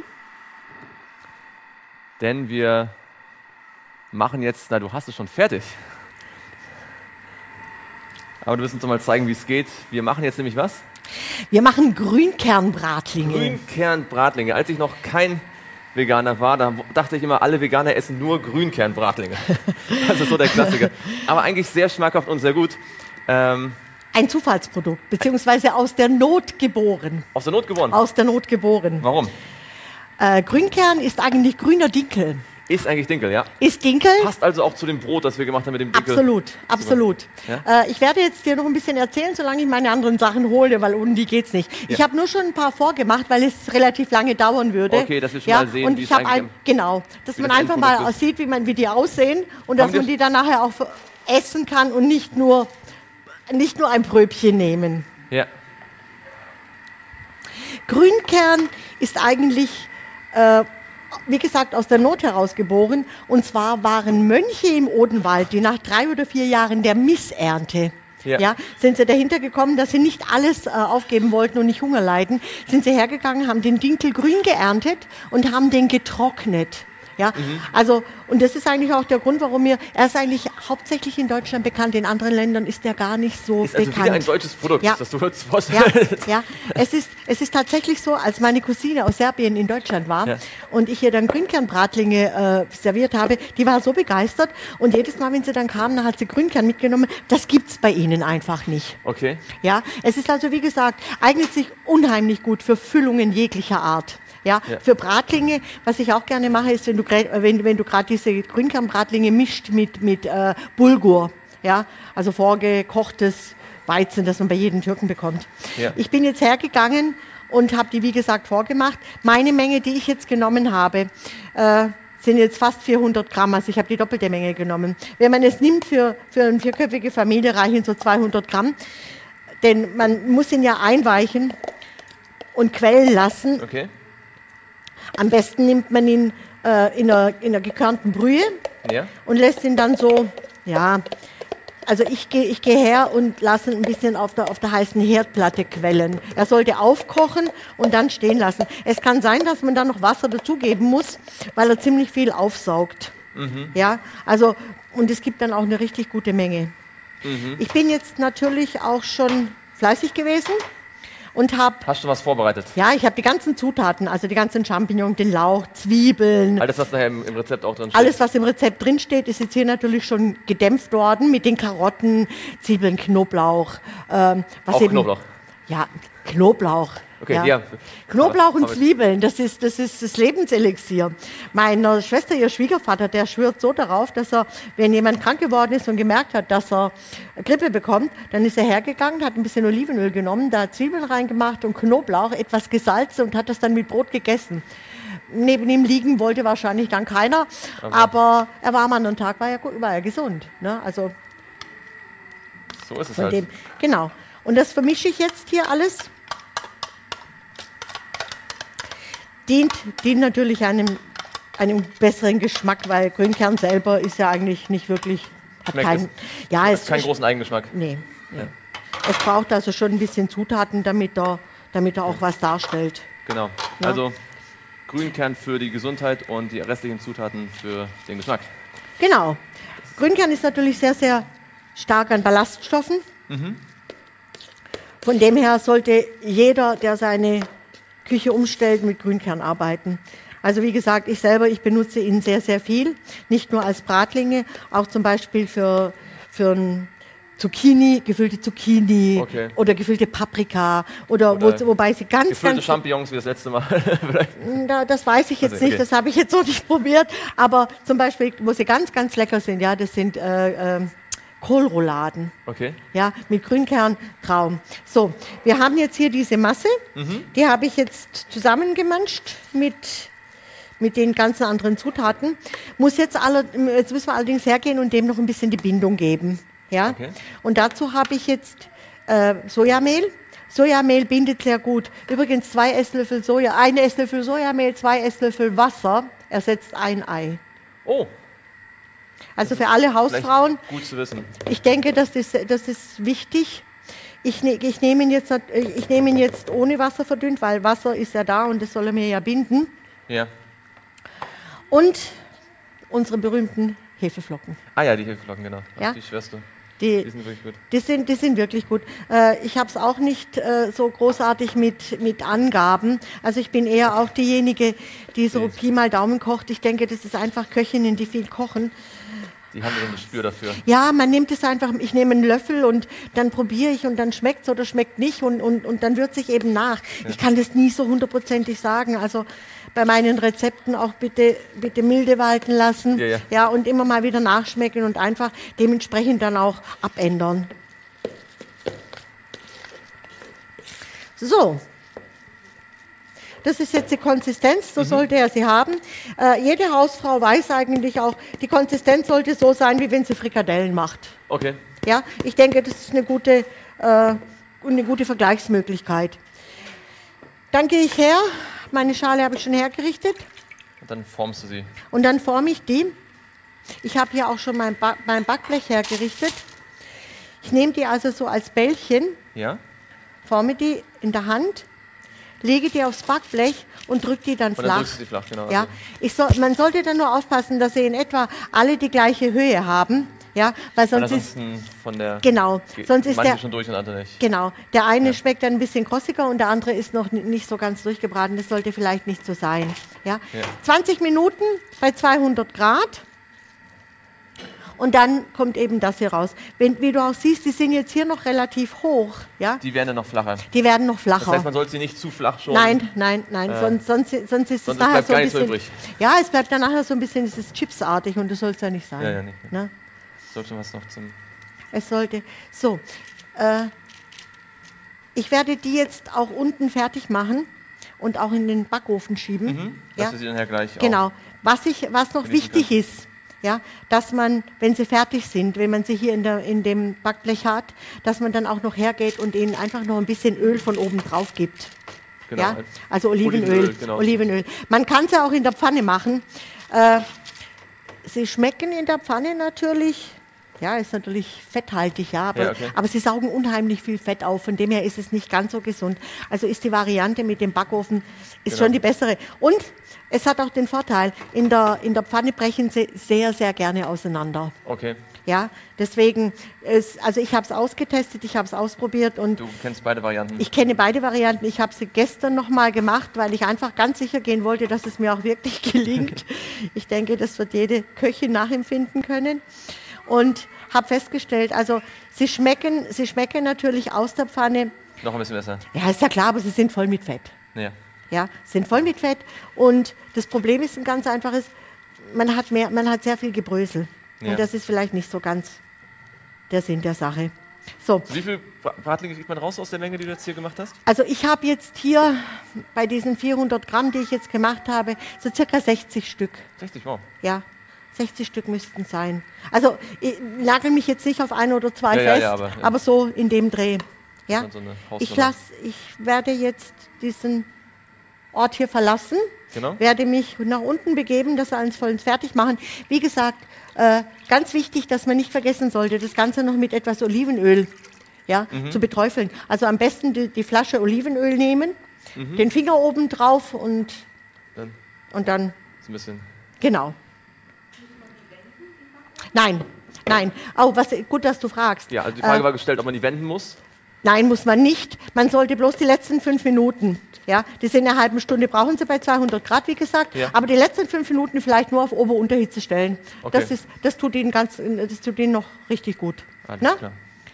Speaker 1: Denn wir machen jetzt, na du hast es schon fertig. Aber du wirst uns noch mal zeigen, wie es geht. Wir machen jetzt nämlich was?
Speaker 3: Wir machen Grünkernbratlinge.
Speaker 1: Grünkernbratlinge. Als ich noch kein Veganer war, da dachte ich immer, alle Veganer essen nur Grünkernbratlinge. Das ist so der Klassiker. Aber eigentlich sehr schmackhaft und sehr gut. Ähm,
Speaker 3: Ein Zufallsprodukt, beziehungsweise aus der Not geboren.
Speaker 1: aus der Not geboren.
Speaker 3: Aus der Not geboren.
Speaker 1: Warum?
Speaker 3: Äh, Grünkern ist eigentlich grüner Dinkel.
Speaker 1: Ist eigentlich Dinkel, ja.
Speaker 3: Ist Dinkel?
Speaker 1: Passt also auch zu dem Brot, das wir gemacht haben mit dem Dinkel.
Speaker 3: Absolut, absolut.
Speaker 1: Ja?
Speaker 3: Äh, ich werde jetzt dir noch ein bisschen erzählen, solange ich meine anderen Sachen hole, weil ohne die geht's nicht. Ich
Speaker 1: Ja.
Speaker 3: habe nur schon ein paar vorgemacht, weil es relativ lange dauern würde.
Speaker 1: Okay, dass wir schon mal sehen,
Speaker 3: und
Speaker 1: wie
Speaker 3: ich
Speaker 1: es
Speaker 3: habe
Speaker 1: eigentlich
Speaker 3: ein, genau, dass
Speaker 1: wie
Speaker 3: man
Speaker 1: das
Speaker 3: einfach mal
Speaker 1: Endprodukt ist.
Speaker 3: sieht, wie man wie die aussehen und dass
Speaker 1: Haben wir-
Speaker 3: man die dann nachher auch essen kann und nicht nur nicht nur ein Pröbchen nehmen.
Speaker 1: Ja.
Speaker 3: Grünkern ist eigentlich, äh, wie gesagt, aus der Not heraus geboren. Und zwar waren Mönche im Odenwald, die nach drei oder vier Jahren der Missernte,
Speaker 1: Ja.
Speaker 3: ja, sind sie dahinter gekommen, dass sie nicht alles äh, aufgeben wollten und nicht Hunger leiden, sind sie hergegangen, haben den Dinkel grün geerntet und haben den getrocknet. Ja, also, und das ist eigentlich auch der Grund, warum wir, er ist eigentlich hauptsächlich in Deutschland bekannt, in anderen Ländern ist er gar nicht so
Speaker 1: Ist also
Speaker 3: bekannt.
Speaker 1: wieder ein deutsches Produkt,
Speaker 3: Ja.
Speaker 1: das du jetzt
Speaker 3: Ja,
Speaker 1: vorstellst.
Speaker 3: ja. Es, ist, es ist tatsächlich so, als meine Cousine aus Serbien in Deutschland war
Speaker 1: Ja.
Speaker 3: und ich ihr dann Grünkernbratlinge äh, serviert habe, die war so begeistert und jedes Mal, wenn sie dann kam, dann hat sie Grünkern mitgenommen. Das gibt's bei ihnen einfach nicht.
Speaker 1: Okay.
Speaker 3: Ja, es ist also, wie gesagt, eignet sich unheimlich gut für Füllungen jeglicher Art. Ja,
Speaker 1: Ja.
Speaker 3: für Bratlinge, was ich auch gerne mache, ist, wenn du, grä- wenn, wenn du gerade diese Grünkernbratlinge mischt mit, mit äh, Bulgur, ja, also vorgekochtes Weizen, das man bei jedem Türken bekommt.
Speaker 1: Ja.
Speaker 3: Ich bin jetzt hergegangen und habe die, wie gesagt, vorgemacht. Meine Menge, die ich jetzt genommen habe, äh, sind jetzt fast vierhundert Gramm, also ich habe die doppelte Menge genommen. Wenn man es nimmt für, für eine vierköpfige Familie, reichen so zweihundert Gramm, denn man muss ihn ja einweichen und quellen lassen.
Speaker 1: Okay.
Speaker 3: Am besten nimmt man ihn äh, in, einer, in einer gekörnten Brühe
Speaker 1: Ja.
Speaker 3: und lässt ihn dann so, ja, also ich gehe ich geh her und lasse ihn ein bisschen auf der, auf der heißen Herdplatte quellen. Er sollte aufkochen und dann stehen lassen. Es kann sein, dass man dann noch Wasser dazugeben muss, weil er ziemlich viel aufsaugt. Ja, also, und es gibt dann auch eine richtig gute Menge. Ich bin jetzt natürlich auch schon fleißig gewesen und habe
Speaker 1: Hast du was vorbereitet?
Speaker 3: ja, ich habe die ganzen Zutaten, also die ganzen Champignons, den Lauch, Zwiebeln,
Speaker 1: Alles, was nachher im, im Rezept auch drin steht.
Speaker 3: alles, was im Rezept drin steht, ist jetzt hier natürlich schon gedämpft worden mit den Karotten, Zwiebeln, Knoblauch. Ähm, was
Speaker 1: Auch
Speaker 3: eben,
Speaker 1: Knoblauch.
Speaker 3: Ja, Knoblauch.
Speaker 1: Okay, ja.
Speaker 3: Knoblauch und
Speaker 1: Aber-
Speaker 3: Zwiebeln, das ist, das ist das Lebenselixier. Meiner Schwester, ihr Schwiegervater, der schwört so darauf, dass er, wenn jemand krank geworden ist und gemerkt hat, dass er Grippe bekommt, dann ist er hergegangen, hat ein bisschen Olivenöl genommen, da Zwiebeln reingemacht und Knoblauch, etwas gesalzen und hat das dann mit Brot gegessen. Neben ihm liegen wollte wahrscheinlich dann keiner,
Speaker 1: Aber-
Speaker 3: aber er war am anderen Tag, war er, gut- war er gesund. Ne? Also
Speaker 1: So ist es
Speaker 3: von
Speaker 1: halt.
Speaker 3: dem, genau. Und das vermische ich jetzt hier alles. Dient, dient natürlich einem, einem besseren Geschmack, weil Grünkern selber ist ja eigentlich nicht wirklich, hat
Speaker 1: Schmeckt
Speaker 3: keinen, ja,
Speaker 1: Es
Speaker 3: es
Speaker 1: hat keinen großen Eigengeschmack.
Speaker 3: nee, nee. Es braucht also schon ein bisschen Zutaten, damit er, damit er auch was darstellt.
Speaker 1: Genau.
Speaker 3: Ja.
Speaker 1: Also Grünkern für die Gesundheit und die restlichen Zutaten für den Geschmack.
Speaker 3: Genau. Grünkern ist natürlich sehr, sehr stark an Ballaststoffen. Von dem her sollte jeder, der seine Küche umstellt, mit Grünkern arbeiten. Also wie gesagt, ich selber, ich benutze ihn sehr, sehr viel. Nicht nur als Bratlinge, auch zum Beispiel für, für ein Zucchini, gefüllte Zucchini
Speaker 1: Okay.
Speaker 3: oder gefüllte Paprika oder,
Speaker 1: Oder
Speaker 3: wo, wobei sie ganz,
Speaker 1: Gefüllte
Speaker 3: ganz
Speaker 1: Champignons wie das letzte Mal. Vielleicht.
Speaker 3: Da, das weiß ich jetzt
Speaker 1: Also,
Speaker 3: nicht,
Speaker 1: okay.
Speaker 3: das habe ich jetzt noch nicht probiert. Aber zum Beispiel, wo sie ganz, ganz lecker sind, ja, das sind äh, äh, Kohlrouladen.
Speaker 1: Okay.
Speaker 3: Ja, mit Grünkerntraum. So, wir haben jetzt hier diese Masse,
Speaker 1: Mhm.
Speaker 3: die habe ich jetzt zusammengemanscht mit, mit den ganzen anderen Zutaten. Muss jetzt, alle, jetzt müssen wir allerdings hergehen und dem noch ein bisschen die Bindung geben. Ja?
Speaker 1: Okay.
Speaker 3: Und dazu habe ich jetzt äh, Sojamehl. Sojamehl bindet sehr gut. Übrigens zwei Esslöffel Soja, ein Esslöffel Sojamehl, zwei Esslöffel Wasser ersetzt ein Ei.
Speaker 1: Oh,
Speaker 3: Also für alle
Speaker 1: vielleicht
Speaker 3: Hausfrauen.
Speaker 1: gut zu wissen.
Speaker 3: Ich denke, das ist, das ist wichtig. Ich, ne, ich nehme ihn jetzt, nat- ich nehme ihn jetzt ohne Wasser verdünnt, weil Wasser ist ja da und das soll er mir ja binden.
Speaker 1: Ja.
Speaker 3: Und unsere berühmten Hefeflocken.
Speaker 1: Ah ja, die Hefeflocken, genau. Ach,
Speaker 3: Ja.
Speaker 1: Die schwerste.
Speaker 3: Die,
Speaker 1: Die sind wirklich gut.
Speaker 3: Die sind, die sind wirklich gut. Äh, ich habe es auch nicht äh, so großartig mit, mit Angaben. Also ich bin eher auch diejenige, die so Pi mal Daumen kocht. Ich denke, das ist einfach Köchinnen, die viel kochen.
Speaker 1: Die haben so ein Gespür dafür.
Speaker 3: Ja, man nimmt es einfach, ich nehme einen Löffel und dann probiere ich und dann schmeckt es oder schmeckt nicht und, und, und dann würze ich eben nach. Ich kann das nie so hundertprozentig sagen. Also bei meinen Rezepten auch bitte, bitte milde walten lassen.
Speaker 1: Ja, ja.
Speaker 3: Ja, und immer mal wieder nachschmecken und einfach dementsprechend dann auch abändern. So. Das ist jetzt die Konsistenz, so sollte er sie haben. Äh, jede Hausfrau weiß eigentlich auch, die Konsistenz sollte so sein, wie wenn sie Frikadellen macht.
Speaker 1: Okay.
Speaker 3: Ja, ich denke, das ist eine gute, äh, eine gute Vergleichsmöglichkeit. Dann gehe ich her, meine Schale habe ich schon hergerichtet
Speaker 1: Und dann formst du sie.
Speaker 3: und dann forme ich die. Ich habe hier auch schon mein, ba mein Backblech hergerichtet. Ich nehme die also so als Bällchen,
Speaker 1: Ja?
Speaker 3: forme die in der Hand, lege die aufs Backblech und drücke die dann
Speaker 1: Und dann
Speaker 3: flach.
Speaker 1: drückst du sie flach, genau.
Speaker 3: Ja,
Speaker 1: Also,
Speaker 3: ich soll, man sollte dann nur aufpassen, dass sie in etwa alle die gleiche Höhe haben, ja, weil
Speaker 1: weil
Speaker 3: sonst ist
Speaker 1: ansonsten von der...
Speaker 3: genau,
Speaker 1: geht
Speaker 3: sonst ist
Speaker 1: manche
Speaker 3: der
Speaker 1: schon durch und andere nicht.
Speaker 3: genau, der eine
Speaker 1: Ja.
Speaker 3: schmeckt dann ein bisschen krossiger und der andere ist noch n- nicht so ganz durchgebraten. Das sollte vielleicht nicht so sein, ja.
Speaker 1: Ja.
Speaker 3: zwanzig Minuten bei zweihundert Grad. Und dann kommt eben das hier raus. Wenn, wie du auch siehst, die sind jetzt hier noch relativ hoch, ja.
Speaker 1: Die werden dann noch flacher.
Speaker 3: Die werden noch
Speaker 1: Das
Speaker 3: flacher.
Speaker 1: heißt, man sollte sie nicht zu flach schon...
Speaker 3: Nein, nein, nein,
Speaker 1: Äh,
Speaker 3: sonst, sonst, sonst ist es
Speaker 1: sonst
Speaker 3: nachher
Speaker 1: bleibt
Speaker 3: so
Speaker 1: gar
Speaker 3: ein
Speaker 1: nichts
Speaker 3: bisschen.
Speaker 1: übrig.
Speaker 3: Ja, es bleibt dann nachher so ein bisschen, es ist chipsartig und das soll es ja nicht sein.
Speaker 1: Ja, ja, nicht.
Speaker 3: Ne?
Speaker 1: Sollte schon was noch zum...
Speaker 3: Es sollte. So, äh, ich werde die jetzt auch unten fertig machen und auch in den Backofen schieben.
Speaker 1: Mhm. Dass
Speaker 3: Ja,
Speaker 1: wir sie dann gleich
Speaker 3: genau.
Speaker 1: auch...
Speaker 3: Was, ich, was noch
Speaker 1: genießen
Speaker 3: wichtig ist, ja, dass man, wenn sie fertig sind, wenn man sie hier in, der, in dem Backblech hat, dass man dann auch noch hergeht und ihnen einfach noch ein bisschen Öl von oben drauf gibt.
Speaker 1: Genau.
Speaker 3: Ja, also Olivenöl.
Speaker 1: Olivenöl, genau.
Speaker 3: Olivenöl. Man kann sie auch in der Pfanne machen. Äh, sie schmecken in der Pfanne natürlich, ja, ist natürlich fetthaltig, ja, aber,
Speaker 1: Ja, okay.
Speaker 3: aber sie saugen unheimlich viel Fett auf. Von dem her ist es nicht ganz so gesund. Also ist die Variante mit dem Backofen ist
Speaker 1: Genau.
Speaker 3: schon die bessere. Und es hat auch den Vorteil, in der, in der Pfanne brechen sie sehr, sehr gerne auseinander.
Speaker 1: Okay.
Speaker 3: Ja, deswegen, ist, also ich habe es ausgetestet, ich habe es ausprobiert und
Speaker 1: Du kennst beide Varianten.
Speaker 3: ich kenne beide Varianten. Ich habe sie gestern nochmal gemacht, weil ich einfach ganz sicher gehen wollte, dass es mir auch wirklich gelingt. Ich denke, das wird jede Köchin nachempfinden können. Und habe festgestellt, also sie schmecken, sie schmecken natürlich aus der Pfanne.
Speaker 1: Noch ein bisschen besser.
Speaker 3: Ja, ist ja klar, aber sie sind voll mit Fett.
Speaker 1: Ja.
Speaker 3: Ja, sind voll mit Fett. Und das Problem ist ein ganz einfaches, man hat, mehr, man hat sehr viel Gebrösel.
Speaker 1: Ja.
Speaker 3: Und das ist vielleicht nicht so ganz der Sinn der Sache. So,
Speaker 1: Wie viel Bra- Bratlinge kriegt man raus aus der Menge, die du jetzt hier gemacht hast?
Speaker 3: also ich habe jetzt hier bei diesen vierhundert Gramm, die ich jetzt gemacht habe, so circa sechzig Stück.
Speaker 1: sechzig, wow.
Speaker 3: Ja, sechzig Stück müssten sein. Also ich nagel mich jetzt nicht auf ein oder zwei
Speaker 1: Ja, ja,
Speaker 3: fest,
Speaker 1: ja, aber,
Speaker 3: aber,
Speaker 1: ja.
Speaker 3: so in dem Dreh. Ja?
Speaker 1: Dann so eine
Speaker 3: ich,
Speaker 1: Hausnummer.
Speaker 3: lass, ich werde jetzt diesen Ort hier verlassen,
Speaker 1: Genau.
Speaker 3: werde mich nach unten begeben, das alles vollends fertig machen. Wie gesagt, äh, ganz wichtig, dass man nicht vergessen sollte, das Ganze noch mit etwas Olivenöl ja,
Speaker 1: Mhm.
Speaker 3: zu beträufeln. Also am besten die, die Flasche Olivenöl nehmen, den Finger oben drauf und,
Speaker 1: Dann
Speaker 3: und dann,
Speaker 1: so ein bisschen.
Speaker 3: genau. Nein, nein. Oh, was, gut, dass du fragst.
Speaker 1: Ja, also die Frage
Speaker 3: Äh,
Speaker 1: war gestellt, ob man die wenden muss.
Speaker 3: Nein, muss man nicht. Man sollte bloß die letzten fünf Minuten, ja, die sind eine halbe Stunde, brauchen Sie bei zweihundert Grad, wie gesagt,
Speaker 1: Ja.
Speaker 3: aber die letzten fünf Minuten vielleicht nur auf Ober- und Unterhitze stellen.
Speaker 1: Okay.
Speaker 3: Das, ist, das, tut Ihnen ganz, das tut Ihnen noch richtig gut.
Speaker 1: Alles
Speaker 3: Na?
Speaker 1: klar.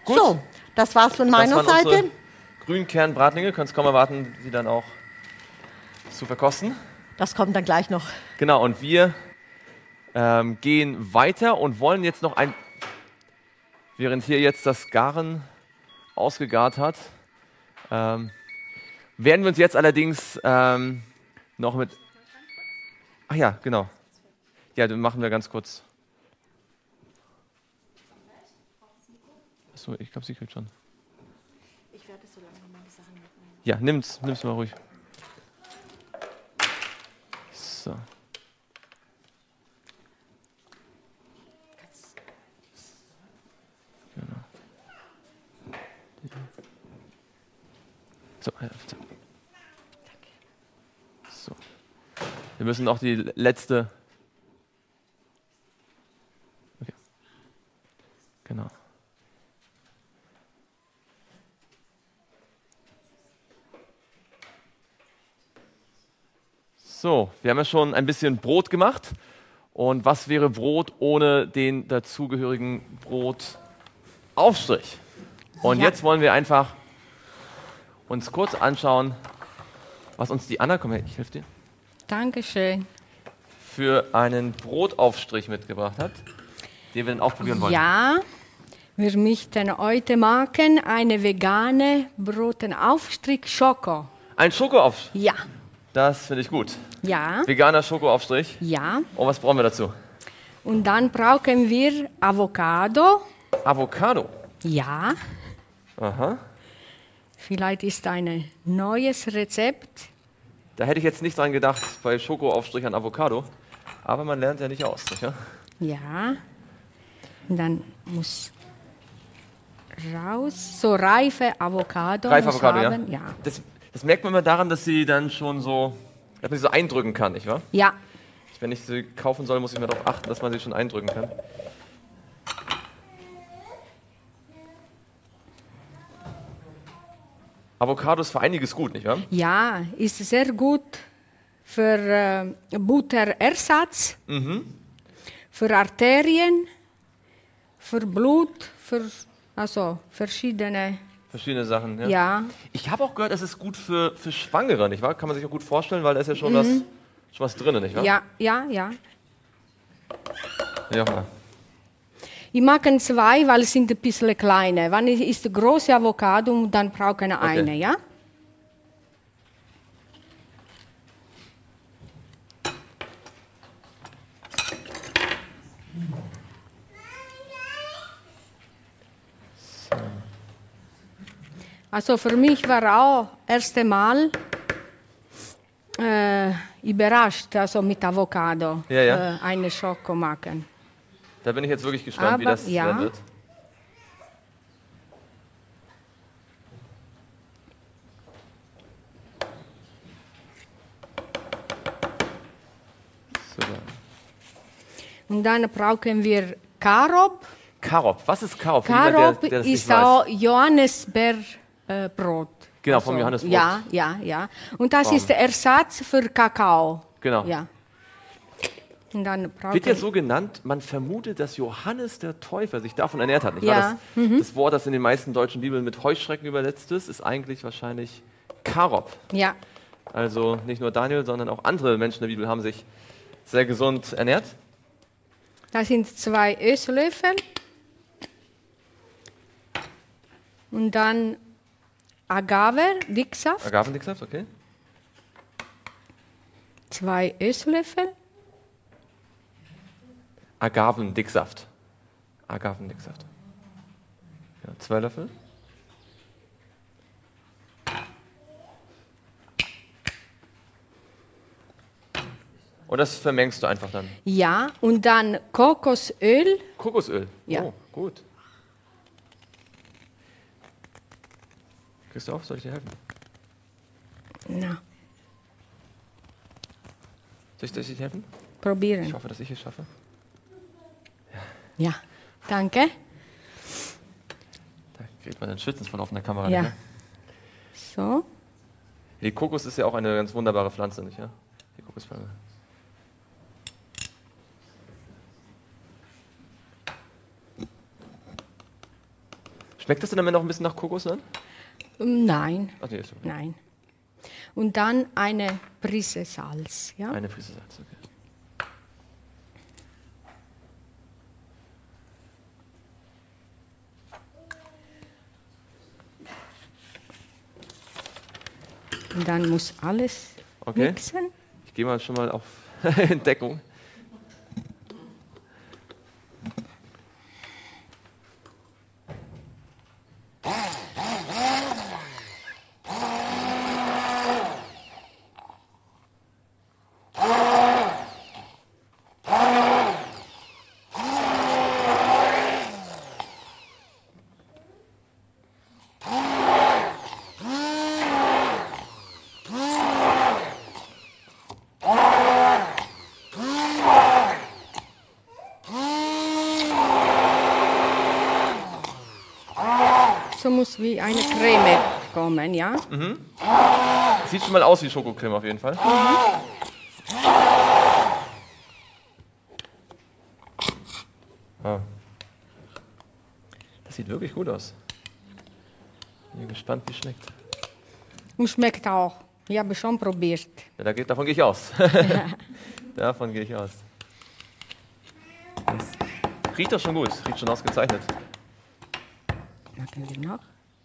Speaker 1: Gut.
Speaker 3: So, das war's von meiner
Speaker 1: das waren
Speaker 3: Seite.
Speaker 1: unsere Grünkernbratlinge. Könnt es kaum erwarten, sie dann auch zu verkosten.
Speaker 3: Das kommt dann gleich noch.
Speaker 1: Genau, und wir ähm, gehen weiter und wollen jetzt noch ein, während hier jetzt das Garen ausgegart hat, ähm, werden wir uns jetzt allerdings ähm, noch mit... Ach ja, genau. Ja, dann machen wir ganz kurz... Achso, ich glaube, sie kriegt schon.
Speaker 3: Ich werde so lange mal die Sachen mitnehmen.
Speaker 1: Ja, nimm's, nimm's mal ruhig. So. Genau. So, ja, bitte. So. Wir müssen noch die letzte. Okay. Genau. So, wir haben ja schon ein bisschen Brot gemacht. Und was wäre Brot ohne den dazugehörigen Brotaufstrich? Und
Speaker 3: Ja.
Speaker 1: jetzt wollen wir einfach uns kurz anschauen, was uns die Anna, komm her, ich helfe dir,
Speaker 4: Dankeschön.
Speaker 1: für einen Brotaufstrich mitgebracht hat, den wir dann auch probieren wollen.
Speaker 4: Ja, wir möchten heute machen eine vegane Brotenaufstrich Schoko.
Speaker 1: Ein Schokoaufstrich,
Speaker 4: Ja,
Speaker 1: das finde ich gut.
Speaker 4: ja,
Speaker 1: Veganer Schokoaufstrich.
Speaker 4: ja.
Speaker 1: Und was brauchen wir dazu?
Speaker 4: Und dann brauchen wir Avocado.
Speaker 1: Avocado.
Speaker 4: Ja,
Speaker 1: Aha.
Speaker 4: vielleicht ist ein neues Rezept.
Speaker 1: Da hätte ich jetzt nicht dran gedacht, bei Schokoaufstrich an Avocado. Aber man lernt ja nicht aus, nicht wahr?
Speaker 4: Ja. Und dann muss raus, so reife Avocado.
Speaker 1: Reife
Speaker 4: muss
Speaker 1: Avocado,
Speaker 4: haben.
Speaker 1: ja?
Speaker 4: Ja.
Speaker 1: Das, das merkt man immer daran, dass sie dann schon so, dass man sie so eindrücken kann, nicht wahr?
Speaker 4: Ja,
Speaker 1: Wenn ich sie kaufen soll, muss ich mir darauf achten, dass man sie schon eindrücken kann. Avocado ist für einiges gut, nicht wahr?
Speaker 4: ja, ist sehr gut für äh, Butterersatz, für Arterien, für Blut, für also verschiedene.
Speaker 1: Verschiedene Sachen, ja.
Speaker 4: Ja,
Speaker 1: Ich habe auch gehört, es ist gut für, für Schwangere, nicht wahr? Kann man sich auch gut vorstellen, weil da ist ja schon, was, schon was drin, nicht wahr?
Speaker 4: ja, ja, ja.
Speaker 1: Ja. mal.
Speaker 4: Ich mag zwei, weil sie sind ein bisschen kleiner. Wenn es ist große Avocado, dann brauche ich eine, ja? Also für mich war auch das erste Mal äh, überrascht, also mit Avocado
Speaker 1: Ja, ja.
Speaker 4: Äh, eine Schoko machen.
Speaker 1: Da bin ich jetzt wirklich gespannt, wie
Speaker 4: Aber,
Speaker 1: das
Speaker 4: ja.
Speaker 1: werden wird. Super.
Speaker 4: Und dann brauchen wir Karob.
Speaker 1: Karob, was ist Karob? Für jemand,
Speaker 4: Karob
Speaker 1: der, der das
Speaker 4: ist
Speaker 1: nicht weiß.
Speaker 4: auch Johannisbeerbrot.
Speaker 1: Genau, vom Johannisbrot.
Speaker 4: Ja, ja, ja. Und das
Speaker 1: Warum?
Speaker 4: ist der Ersatz für Kakao.
Speaker 1: Genau.
Speaker 4: Ja. Und dann brauchen
Speaker 1: Wird ja so genannt, man vermutet, dass Johannes der Täufer sich davon ernährt hat. Nicht wahr?
Speaker 4: Ja,
Speaker 1: Das, das Wort, das in den meisten deutschen Bibeln mit Heuschrecken übersetzt ist, ist eigentlich wahrscheinlich Karob.
Speaker 4: Ja,
Speaker 1: Also nicht nur Daniel, sondern auch andere Menschen der Bibel haben sich sehr gesund ernährt.
Speaker 4: das sind zwei Esslöffel. Und dann Agave, Dicksaft,
Speaker 1: Agavendicksaft, okay.
Speaker 4: zwei Esslöffel.
Speaker 1: Agavendicksaft. Agavendicksaft. Ja, zwei Löffel. Und das vermengst du einfach dann.
Speaker 4: Ja, und dann Kokosöl.
Speaker 1: Kokosöl.
Speaker 4: Ja.
Speaker 1: Oh, gut. Christoph, soll ich dir helfen?
Speaker 4: Na,
Speaker 1: Soll ich, soll ich dir helfen?
Speaker 4: probieren.
Speaker 1: Ich hoffe, dass ich es schaffe.
Speaker 4: Ja, danke.
Speaker 1: Da kriegt man den Schwitzen von offener Kamera.
Speaker 4: Ja.
Speaker 1: Nicht, ne?
Speaker 4: So.
Speaker 1: Die Kokos ist ja auch eine ganz wunderbare Pflanze, nicht? Ja? Die Kokospalme. Schmeckt das denn am Ende noch ein bisschen nach Kokos dann?
Speaker 4: Nein,
Speaker 1: Ach, nee, ist okay.
Speaker 4: nein. Und dann eine Prise Salz. Ja?
Speaker 1: Eine Prise Salz, okay.
Speaker 4: Und dann muss alles
Speaker 1: Okay.
Speaker 4: mixen.
Speaker 1: Ich gehe mal schon mal auf Entdeckung.
Speaker 4: So muss wie eine Creme kommen, ja?
Speaker 1: Sieht schon mal aus wie Schokocreme auf jeden Fall. Ah. Das sieht wirklich gut aus. Bin gespannt, wie es schmeckt.
Speaker 4: Und schmeckt auch. Ich habe schon probiert.
Speaker 1: Ja, da geht, davon gehe ich aus. Davon gehe ich aus. Das riecht doch schon gut, riecht schon ausgezeichnet.
Speaker 4: Machen wir noch.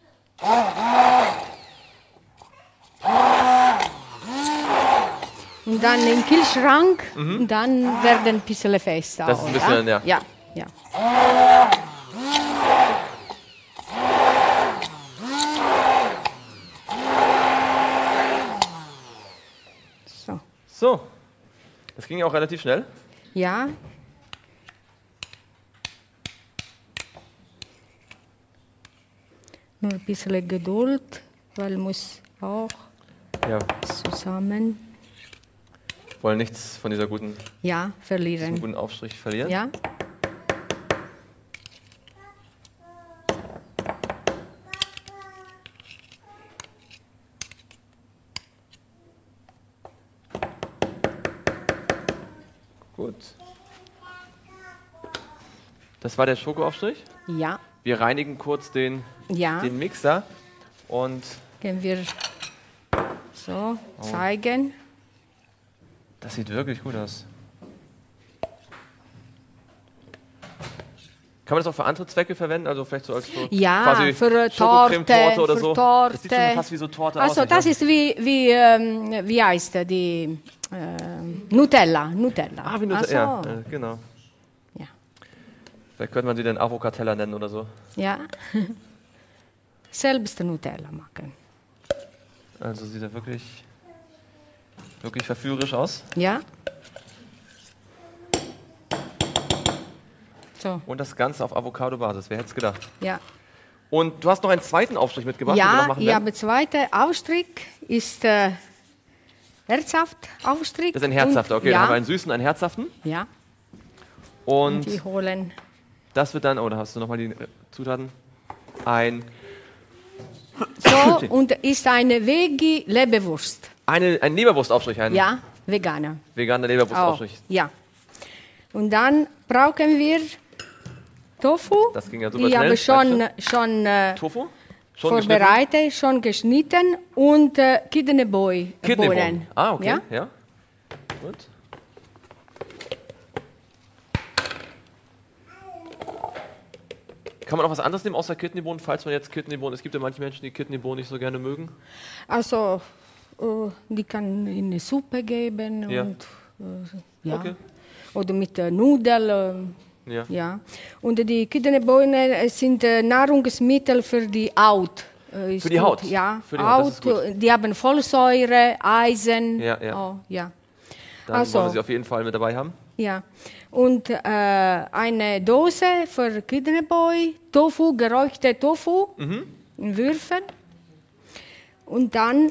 Speaker 4: Und dann im Kühlschrank und dann werden ein bisschen fester.
Speaker 1: Das ist ein bisschen, ja.
Speaker 4: Ja, ja. So.
Speaker 1: So, das ging ja auch relativ schnell.
Speaker 4: Ja. Nur ein bisschen Geduld, weil muss auch
Speaker 1: Ja,
Speaker 4: zusammen,
Speaker 1: wollen nichts von dieser guten,
Speaker 4: ja,
Speaker 1: diesem
Speaker 4: verlieren.
Speaker 1: guten Aufstrich verlieren.
Speaker 4: Ja.
Speaker 1: Gut. Das war der Schokoaufstrich.
Speaker 4: Ja,
Speaker 1: Wir reinigen kurz den,
Speaker 4: ja.
Speaker 1: den Mixer und
Speaker 4: Können wir so zeigen.
Speaker 1: das sieht wirklich gut aus. Kann man das auch für andere Zwecke verwenden? Also vielleicht so als so
Speaker 4: Ja,
Speaker 1: quasi
Speaker 4: für Torte,
Speaker 1: Schokocreme-Torte oder
Speaker 4: für
Speaker 1: so?
Speaker 4: Torte.
Speaker 1: Das sieht schon fast wie so Torte
Speaker 4: Also
Speaker 1: aus.
Speaker 4: das ist wie, wie, ähm, wie heißt die ähm, Nutella. Nutella.
Speaker 1: Ah, wie Nutella,
Speaker 4: Also,
Speaker 1: ja, äh, genau.
Speaker 4: ja.
Speaker 1: Vielleicht könnte man sie dann Avocatella nennen oder so.
Speaker 4: Ja. Selbst Nutella machen.
Speaker 1: Also sieht er wirklich, wirklich verführerisch aus.
Speaker 4: Ja. So,
Speaker 1: Und das Ganze auf Avocado-Basis. Wer hätte es gedacht?
Speaker 4: ja.
Speaker 1: Und du hast noch einen zweiten Aufstrich mitgebracht, den wir noch
Speaker 4: Ja,
Speaker 1: machen
Speaker 4: ich
Speaker 1: werden.
Speaker 4: habe zweite Aufstrich, ist äh, Herzhaftaufstrich.
Speaker 1: Das ist ein herzhafter, okay.
Speaker 4: Und,
Speaker 1: Dann haben wir
Speaker 4: ja,
Speaker 1: einen süßen, einen herzhaften.
Speaker 4: ja. Und
Speaker 1: Und
Speaker 4: die holen.
Speaker 1: das wird dann, oh, da hast du nochmal die äh, Zutaten. Ein,
Speaker 4: So, und ist eine Veggie-Leberwurst.
Speaker 1: eine, ein Leberwurstaufstrich, ein
Speaker 4: Ja, Veganer.
Speaker 1: veganer
Speaker 4: Auch.
Speaker 1: Leberwurstaufstrich.
Speaker 4: Ja. Und dann brauchen wir Tofu.
Speaker 1: Das ging ja super
Speaker 4: Ich
Speaker 1: schnell.
Speaker 4: habe schon,
Speaker 1: Dankeschön.
Speaker 4: schon äh,
Speaker 1: Tofu? Schon geschnitten?
Speaker 4: vorbereitet, schon geschnitten und äh, Kidneybohnen.
Speaker 1: Kidneybohnen. Ah, okay.
Speaker 4: Ja?
Speaker 1: Ja. Gut. Kann man auch was anderes nehmen außer Kidneybohnen, falls man jetzt Kidneybohnen... Es gibt ja manche Menschen, die Kidneybohnen nicht so gerne mögen.
Speaker 4: Also, äh, die kann in eine Suppe geben
Speaker 1: Ja.
Speaker 4: und äh, ja.
Speaker 1: Okay.
Speaker 4: Oder mit äh, Nudeln. Äh,
Speaker 1: Ja.
Speaker 4: ja. Und die Kidneybohnen äh, sind äh, Nahrungsmittel für die Haut. Äh, ist
Speaker 1: Für die
Speaker 4: gut.
Speaker 1: Haut?
Speaker 4: Ja,
Speaker 1: Für die Haut, das ist
Speaker 4: Haut, äh, die haben Folsäure, Eisen.
Speaker 1: Ja, ja.
Speaker 4: Oh, ja.
Speaker 1: Dann
Speaker 4: Also.
Speaker 1: wollen wir sie auf jeden Fall mit dabei haben.
Speaker 4: Ja. Und äh, eine Dose für Kidneyboy, Tofu, geräuchte Tofu in Würfeln. Und dann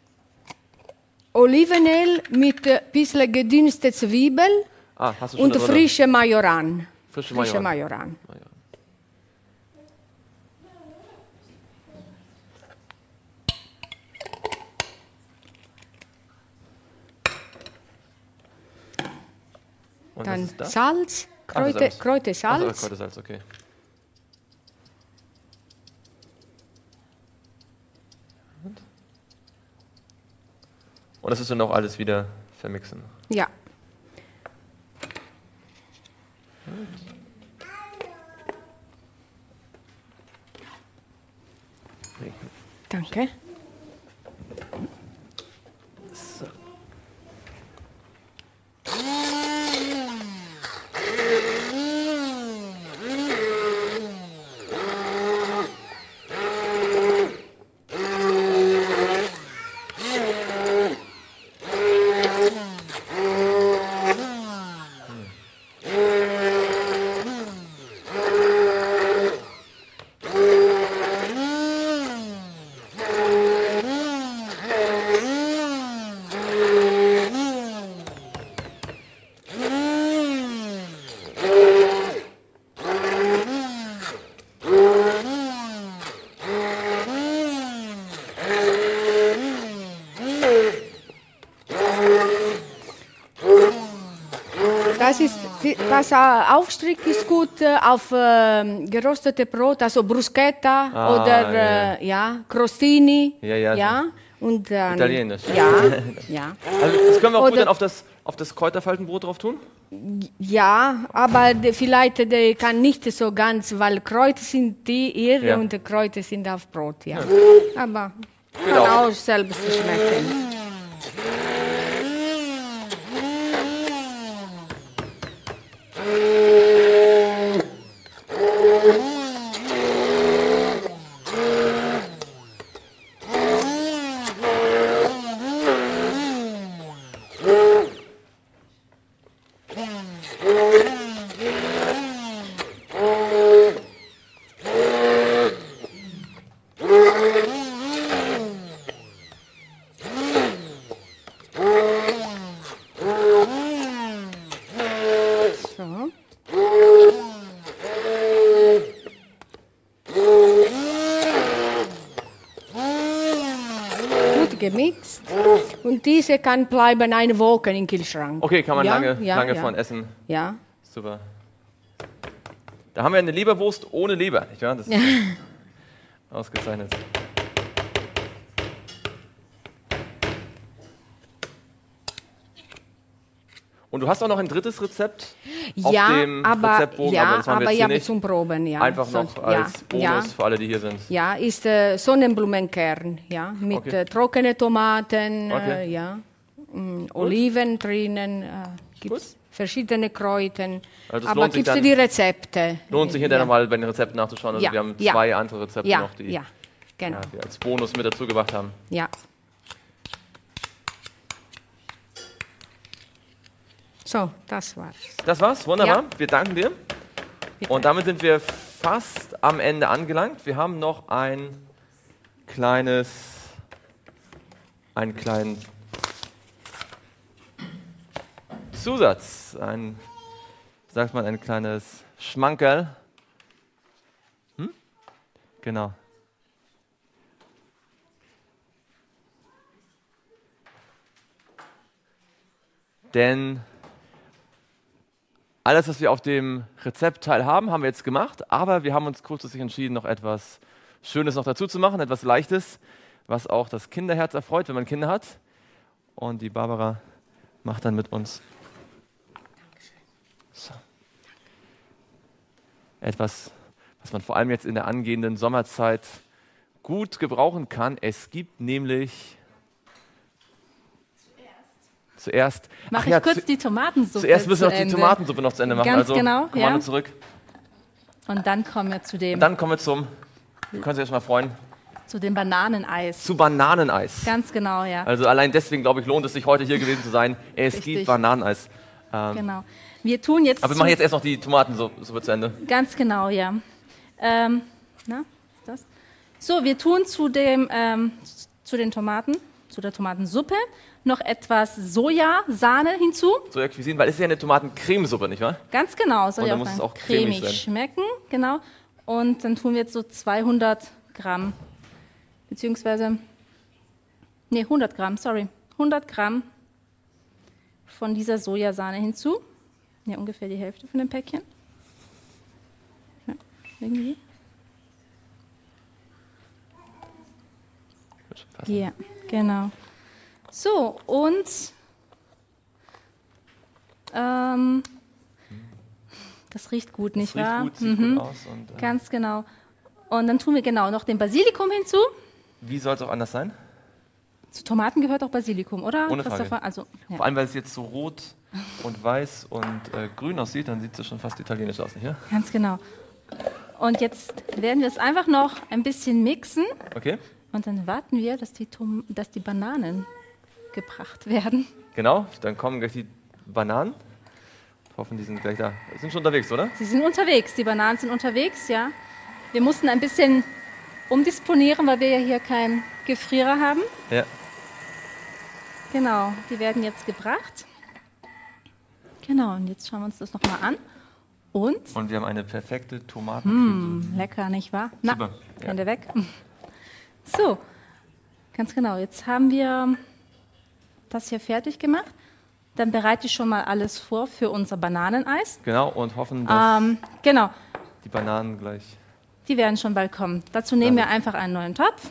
Speaker 4: Olivenöl mit ein bisschen gedünste Zwiebel
Speaker 1: Ah, hast du schon
Speaker 4: und
Speaker 1: da drin?
Speaker 4: frische Majoran.
Speaker 1: Frische
Speaker 4: Frische
Speaker 1: Majoran.
Speaker 4: Majoran.
Speaker 1: Und
Speaker 4: Dann
Speaker 1: was ist das?
Speaker 4: Salz,
Speaker 1: Ah, das ist
Speaker 4: Kräuter,
Speaker 1: alles.
Speaker 4: Kräutersalz.
Speaker 1: Ach so, Kräutersalz, okay. Und das ist dann auch alles wieder vermixen.
Speaker 2: Ja. Danke.
Speaker 1: So.
Speaker 5: Das, ist, das äh, Aufstrich ist gut äh, auf äh, geröstete Brot, also Bruschetta
Speaker 1: Ah,
Speaker 5: oder
Speaker 1: ja.
Speaker 5: äh, ja, Crostini.
Speaker 1: Ja, ja.
Speaker 5: ja. Und dann,
Speaker 1: Italienisch.
Speaker 5: Ja, ja.
Speaker 1: Also das können wir auch gut
Speaker 5: Oder-
Speaker 1: dann auf das, auf das Kräuterfaltenbrot drauf tun?
Speaker 5: Ja, aber de, vielleicht der kann nicht so ganz, weil Kräuter sind die hier
Speaker 1: Ja.
Speaker 5: und die Kräuter sind auf Brot, ja. Aber
Speaker 1: Genau.
Speaker 5: kann auch selbst schmecken. So. Gut gemixt. Und diese kann bleiben eine Woche im Kühlschrank.
Speaker 1: Okay, kann man
Speaker 5: Ja,
Speaker 1: lange,
Speaker 5: ja,
Speaker 1: lange
Speaker 5: ja.
Speaker 1: von essen.
Speaker 5: Ja.
Speaker 1: Super. Da haben wir eine Leberwurst ohne Leber, nicht wahr? Das ist ausgezeichnet. Und du hast auch noch ein drittes Rezept auf
Speaker 5: Ja,
Speaker 1: dem
Speaker 5: aber,
Speaker 1: Rezeptbogen,
Speaker 5: ja,
Speaker 1: aber das machen wir
Speaker 5: aber
Speaker 1: jetzt
Speaker 5: ja,
Speaker 1: hier nicht.
Speaker 5: zum Proben, ja.
Speaker 1: Einfach
Speaker 5: Sonst-
Speaker 1: noch als
Speaker 5: ja,
Speaker 1: Bonus
Speaker 5: ja.
Speaker 1: für alle, die hier sind.
Speaker 5: Ja, ist äh, Sonnenblumenkern, ja, mit
Speaker 1: Okay.
Speaker 5: äh, trockenen Tomaten, äh,
Speaker 1: Okay.
Speaker 5: ja, mm, Oliven drinnen, äh, gibt es verschiedene Kräuter.
Speaker 1: Also es
Speaker 5: aber
Speaker 1: lohnt sich
Speaker 5: gibt es
Speaker 1: dann-
Speaker 5: die Rezepte?
Speaker 1: Lohnt sich hinterher
Speaker 5: ja.
Speaker 1: nochmal bei den Rezepten nachzuschauen. Also
Speaker 5: Ja,
Speaker 1: wir haben
Speaker 5: ja.
Speaker 1: zwei andere Rezepte
Speaker 5: Ja,
Speaker 1: noch, die
Speaker 5: ja, genau,
Speaker 1: ja, wir als Bonus mit dazu gebracht haben.
Speaker 5: ja. So, das war's.
Speaker 1: Das war's, wunderbar.
Speaker 5: Ja.
Speaker 1: Wir danken dir. Und damit sind wir fast am Ende angelangt. Wir haben noch ein kleines, einen kleinen Zusatz, ein, sagt man, ein kleines Schmankerl. Hm? Genau. Denn alles, was wir auf dem Rezeptteil haben, haben wir jetzt gemacht, aber wir haben uns kurzfristig entschieden, noch etwas Schönes noch dazu zu machen, etwas Leichtes, was auch das Kinderherz erfreut, wenn man Kinder hat. Und die Barbara macht dann mit uns so. Etwas, was man vor allem jetzt in der angehenden Sommerzeit gut gebrauchen kann. Es gibt nämlich zuerst,
Speaker 4: Mache
Speaker 1: ach
Speaker 4: ich
Speaker 1: ja,
Speaker 4: kurz
Speaker 1: zu,
Speaker 4: die Tomatensuppe
Speaker 1: zuerst müssen wir
Speaker 4: zu
Speaker 1: noch die
Speaker 4: Ende.
Speaker 1: Tomatensuppe noch zu Ende machen.
Speaker 4: Ganz
Speaker 1: also
Speaker 4: genau,
Speaker 1: komm
Speaker 4: ja.
Speaker 1: mal nur zurück.
Speaker 4: Und dann kommen wir zu dem,
Speaker 1: Und dann kommen wir zum, können Sie sich erst mal freuen,
Speaker 4: zu dem Bananeneis.
Speaker 1: zu Bananeneis.
Speaker 4: Ganz genau, ja.
Speaker 1: Also allein deswegen, glaube ich, lohnt es sich, heute hier gewesen zu sein. Es
Speaker 4: Richtig.
Speaker 1: gibt Bananeneis. Ähm,
Speaker 4: Genau. Wir tun jetzt,
Speaker 1: aber wir
Speaker 4: zu-
Speaker 1: machen jetzt erst noch die Tomatensuppe zu Ende.
Speaker 4: ganz genau, ja. Ähm, na, ist das? So, wir tun zu dem, ähm, zu den Tomaten, zu der Tomatensuppe noch etwas Sojasahne hinzu.
Speaker 1: So ja, Cuisine, weil es ist ja eine Tomatencremesuppe, nicht wahr?
Speaker 4: Ganz genau, soll
Speaker 1: Und
Speaker 4: ja
Speaker 1: dann
Speaker 4: auch,
Speaker 1: muss es
Speaker 4: dann
Speaker 1: auch cremig
Speaker 4: cremig
Speaker 1: sein.
Speaker 4: schmecken, genau. Und dann tun wir jetzt so zweihundert Gramm, beziehungsweise, nee, hundert Gramm, sorry, hundert Gramm von dieser Sojasahne hinzu. Ja, ungefähr die Hälfte von dem Päckchen. Ja, irgendwie.
Speaker 1: Gut, passen.
Speaker 4: Ja, genau. So, und ähm, das riecht gut, nicht
Speaker 1: Das riecht
Speaker 4: wahr?
Speaker 1: gut, sieht
Speaker 4: Mhm.
Speaker 1: gut aus. Und, äh,
Speaker 4: Ganz genau. Und dann tun wir genau noch den Basilikum hinzu.
Speaker 1: wie soll es auch anders sein?
Speaker 4: Zu Tomaten gehört auch Basilikum, oder?
Speaker 1: Ohne Frage.
Speaker 4: Christopher? Also, ja.
Speaker 1: Vor allem, weil es jetzt so rot und weiß und äh, grün aussieht, dann sieht es schon fast italienisch aus, nicht? Ja?
Speaker 4: Ganz genau. Und jetzt werden wir es einfach noch ein bisschen mixen
Speaker 1: Okay,
Speaker 4: und dann warten wir, dass die, Tom dass die Bananen gebracht werden.
Speaker 1: genau. Dann kommen gleich die Bananen. Hoffen, die sind gleich da. Sind schon unterwegs, oder?
Speaker 4: Sie sind unterwegs, die Bananen sind unterwegs, ja. Wir mussten ein bisschen umdisponieren, weil wir ja hier keinen Gefrierer haben.
Speaker 1: Ja.
Speaker 4: Genau, die werden jetzt gebracht. Genau, und jetzt schauen wir uns das nochmal an. Und?
Speaker 1: Und wir haben eine perfekte Tomaten.
Speaker 4: Mm, lecker, nicht wahr? Na,
Speaker 1: Super, ja.
Speaker 4: Hände weg. So, ganz genau. Jetzt haben wir das hier fertig gemacht. Dann bereite ich schon mal alles vor für unser Bananeneis.
Speaker 1: Genau, und hoffen, dass
Speaker 4: Ähm, genau,
Speaker 1: die Bananen gleich.
Speaker 4: die werden schon bald kommen. Dazu nehmen wir
Speaker 1: Danke.
Speaker 4: einfach einen neuen Topf.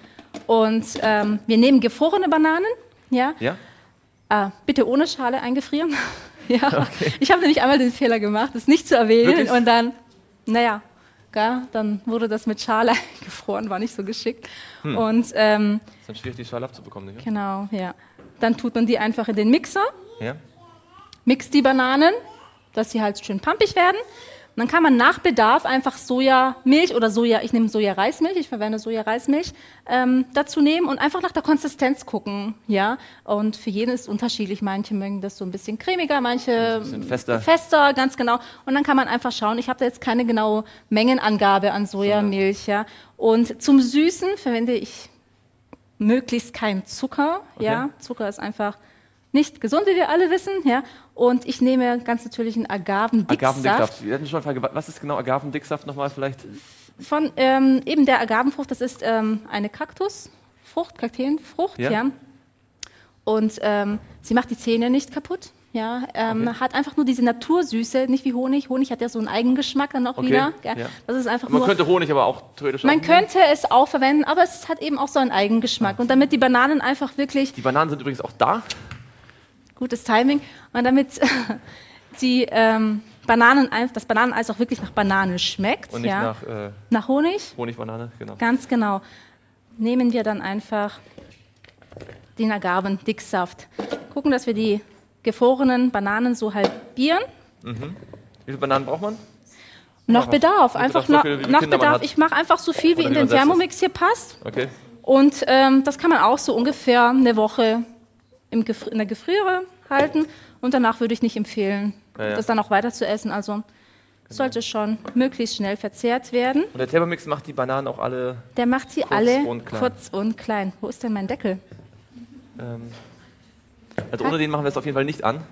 Speaker 4: Und ähm, wir nehmen gefrorene Bananen. Ja?
Speaker 1: Ja?
Speaker 4: Äh, bitte ohne Schale eingefrieren. Ja, ich habe nämlich einmal den Fehler gemacht, das nicht zu erwähnen.
Speaker 1: Wirklich?
Speaker 4: Und dann, naja, gell, dann wurde das mit Schale eingefroren, war nicht so geschickt.
Speaker 1: Hm.
Speaker 4: Und ähm,
Speaker 1: Ist dann schwierig, die Schale abzubekommen, nicht?
Speaker 4: genau, ja. Dann tut man die einfach in den Mixer,
Speaker 1: Ja?
Speaker 4: mixt die Bananen, dass sie halt schön pampig werden. Und dann kann man nach Bedarf einfach Sojamilch oder Soja, ich nehme Soja-Reismilch, ich verwende Soja-Reismilch, ähm, dazu nehmen und einfach nach der Konsistenz gucken, ja. Und für jeden ist es unterschiedlich. Manche mögen das so ein bisschen cremiger, manche
Speaker 1: Ein bisschen fester.
Speaker 4: fester, ganz genau. Und dann kann man einfach schauen. Ich habe da jetzt keine genaue Mengenangabe an Sojamilch, ja. Und zum Süßen verwende ich möglichst keinen Zucker,
Speaker 1: Okay.
Speaker 4: ja. Zucker ist einfach nicht gesund, wie wir alle wissen, ja. Und ich nehme ganz natürlich einen Agavendicksaft.
Speaker 1: Agavendicksaft. Wir hatten schon eine Frage, was ist genau Agavendicksaft nochmal vielleicht?
Speaker 4: Von ähm, eben der Agavenfrucht, das ist ähm, eine Kaktusfrucht, Kakteenfrucht,
Speaker 1: Ja.
Speaker 4: ja. Und ähm, sie macht die Zähne nicht kaputt, ja. Ähm,
Speaker 1: Okay.
Speaker 4: Hat einfach nur diese Natursüße, nicht wie Honig. Honig hat ja so einen Eigengeschmack dann auch
Speaker 1: Okay,
Speaker 4: wieder. Gell?
Speaker 1: ja.
Speaker 4: Das ist einfach
Speaker 1: Man
Speaker 4: nur.
Speaker 1: könnte Honig aber auch theoretisch
Speaker 4: Man
Speaker 1: auch
Speaker 4: könnte es auch verwenden, aber es hat eben auch so einen Eigengeschmack. Und damit die Bananen einfach wirklich
Speaker 1: Die Bananen sind übrigens auch da.
Speaker 4: gutes Timing und damit die ähm, Bananen, das Bananeneis auch wirklich nach Bananen schmeckt,
Speaker 1: Und nicht
Speaker 4: ja.
Speaker 1: nach äh,
Speaker 4: nach Honig.
Speaker 1: Honigbanane, genau.
Speaker 4: Ganz genau. Nehmen wir dann einfach den Agavendicksaft. Gucken, dass wir die gefrorenen Bananen so halbieren.
Speaker 1: Wie viele Bananen braucht man?
Speaker 4: Nach
Speaker 1: was?
Speaker 4: Bedarf,
Speaker 1: Nach
Speaker 4: einfach
Speaker 1: Bedarf, so
Speaker 4: nach,
Speaker 1: viel, wie
Speaker 4: nach
Speaker 1: Kinder man
Speaker 4: Bedarf.
Speaker 1: hat.
Speaker 4: Ich mache einfach so viel, wie
Speaker 1: Oder
Speaker 4: in
Speaker 1: wie man
Speaker 4: den
Speaker 1: selbst
Speaker 4: Thermomix hier passt.
Speaker 1: Okay.
Speaker 4: Und ähm, das kann man auch so ungefähr eine Woche im Gefri in der Gefriere halten. Und danach würde ich nicht empfehlen,
Speaker 1: Ja, ja.
Speaker 4: das dann auch weiter zu essen. Also sollte schon möglichst schnell verzehrt werden.
Speaker 1: Und der Thermomix macht die Bananen auch alle.
Speaker 4: Der macht sie
Speaker 1: Kurz
Speaker 4: alle
Speaker 1: und klein.
Speaker 4: kurz und klein. Wo ist denn mein Deckel?
Speaker 1: Ähm, also ohne den machen wir es auf jeden Fall nicht an.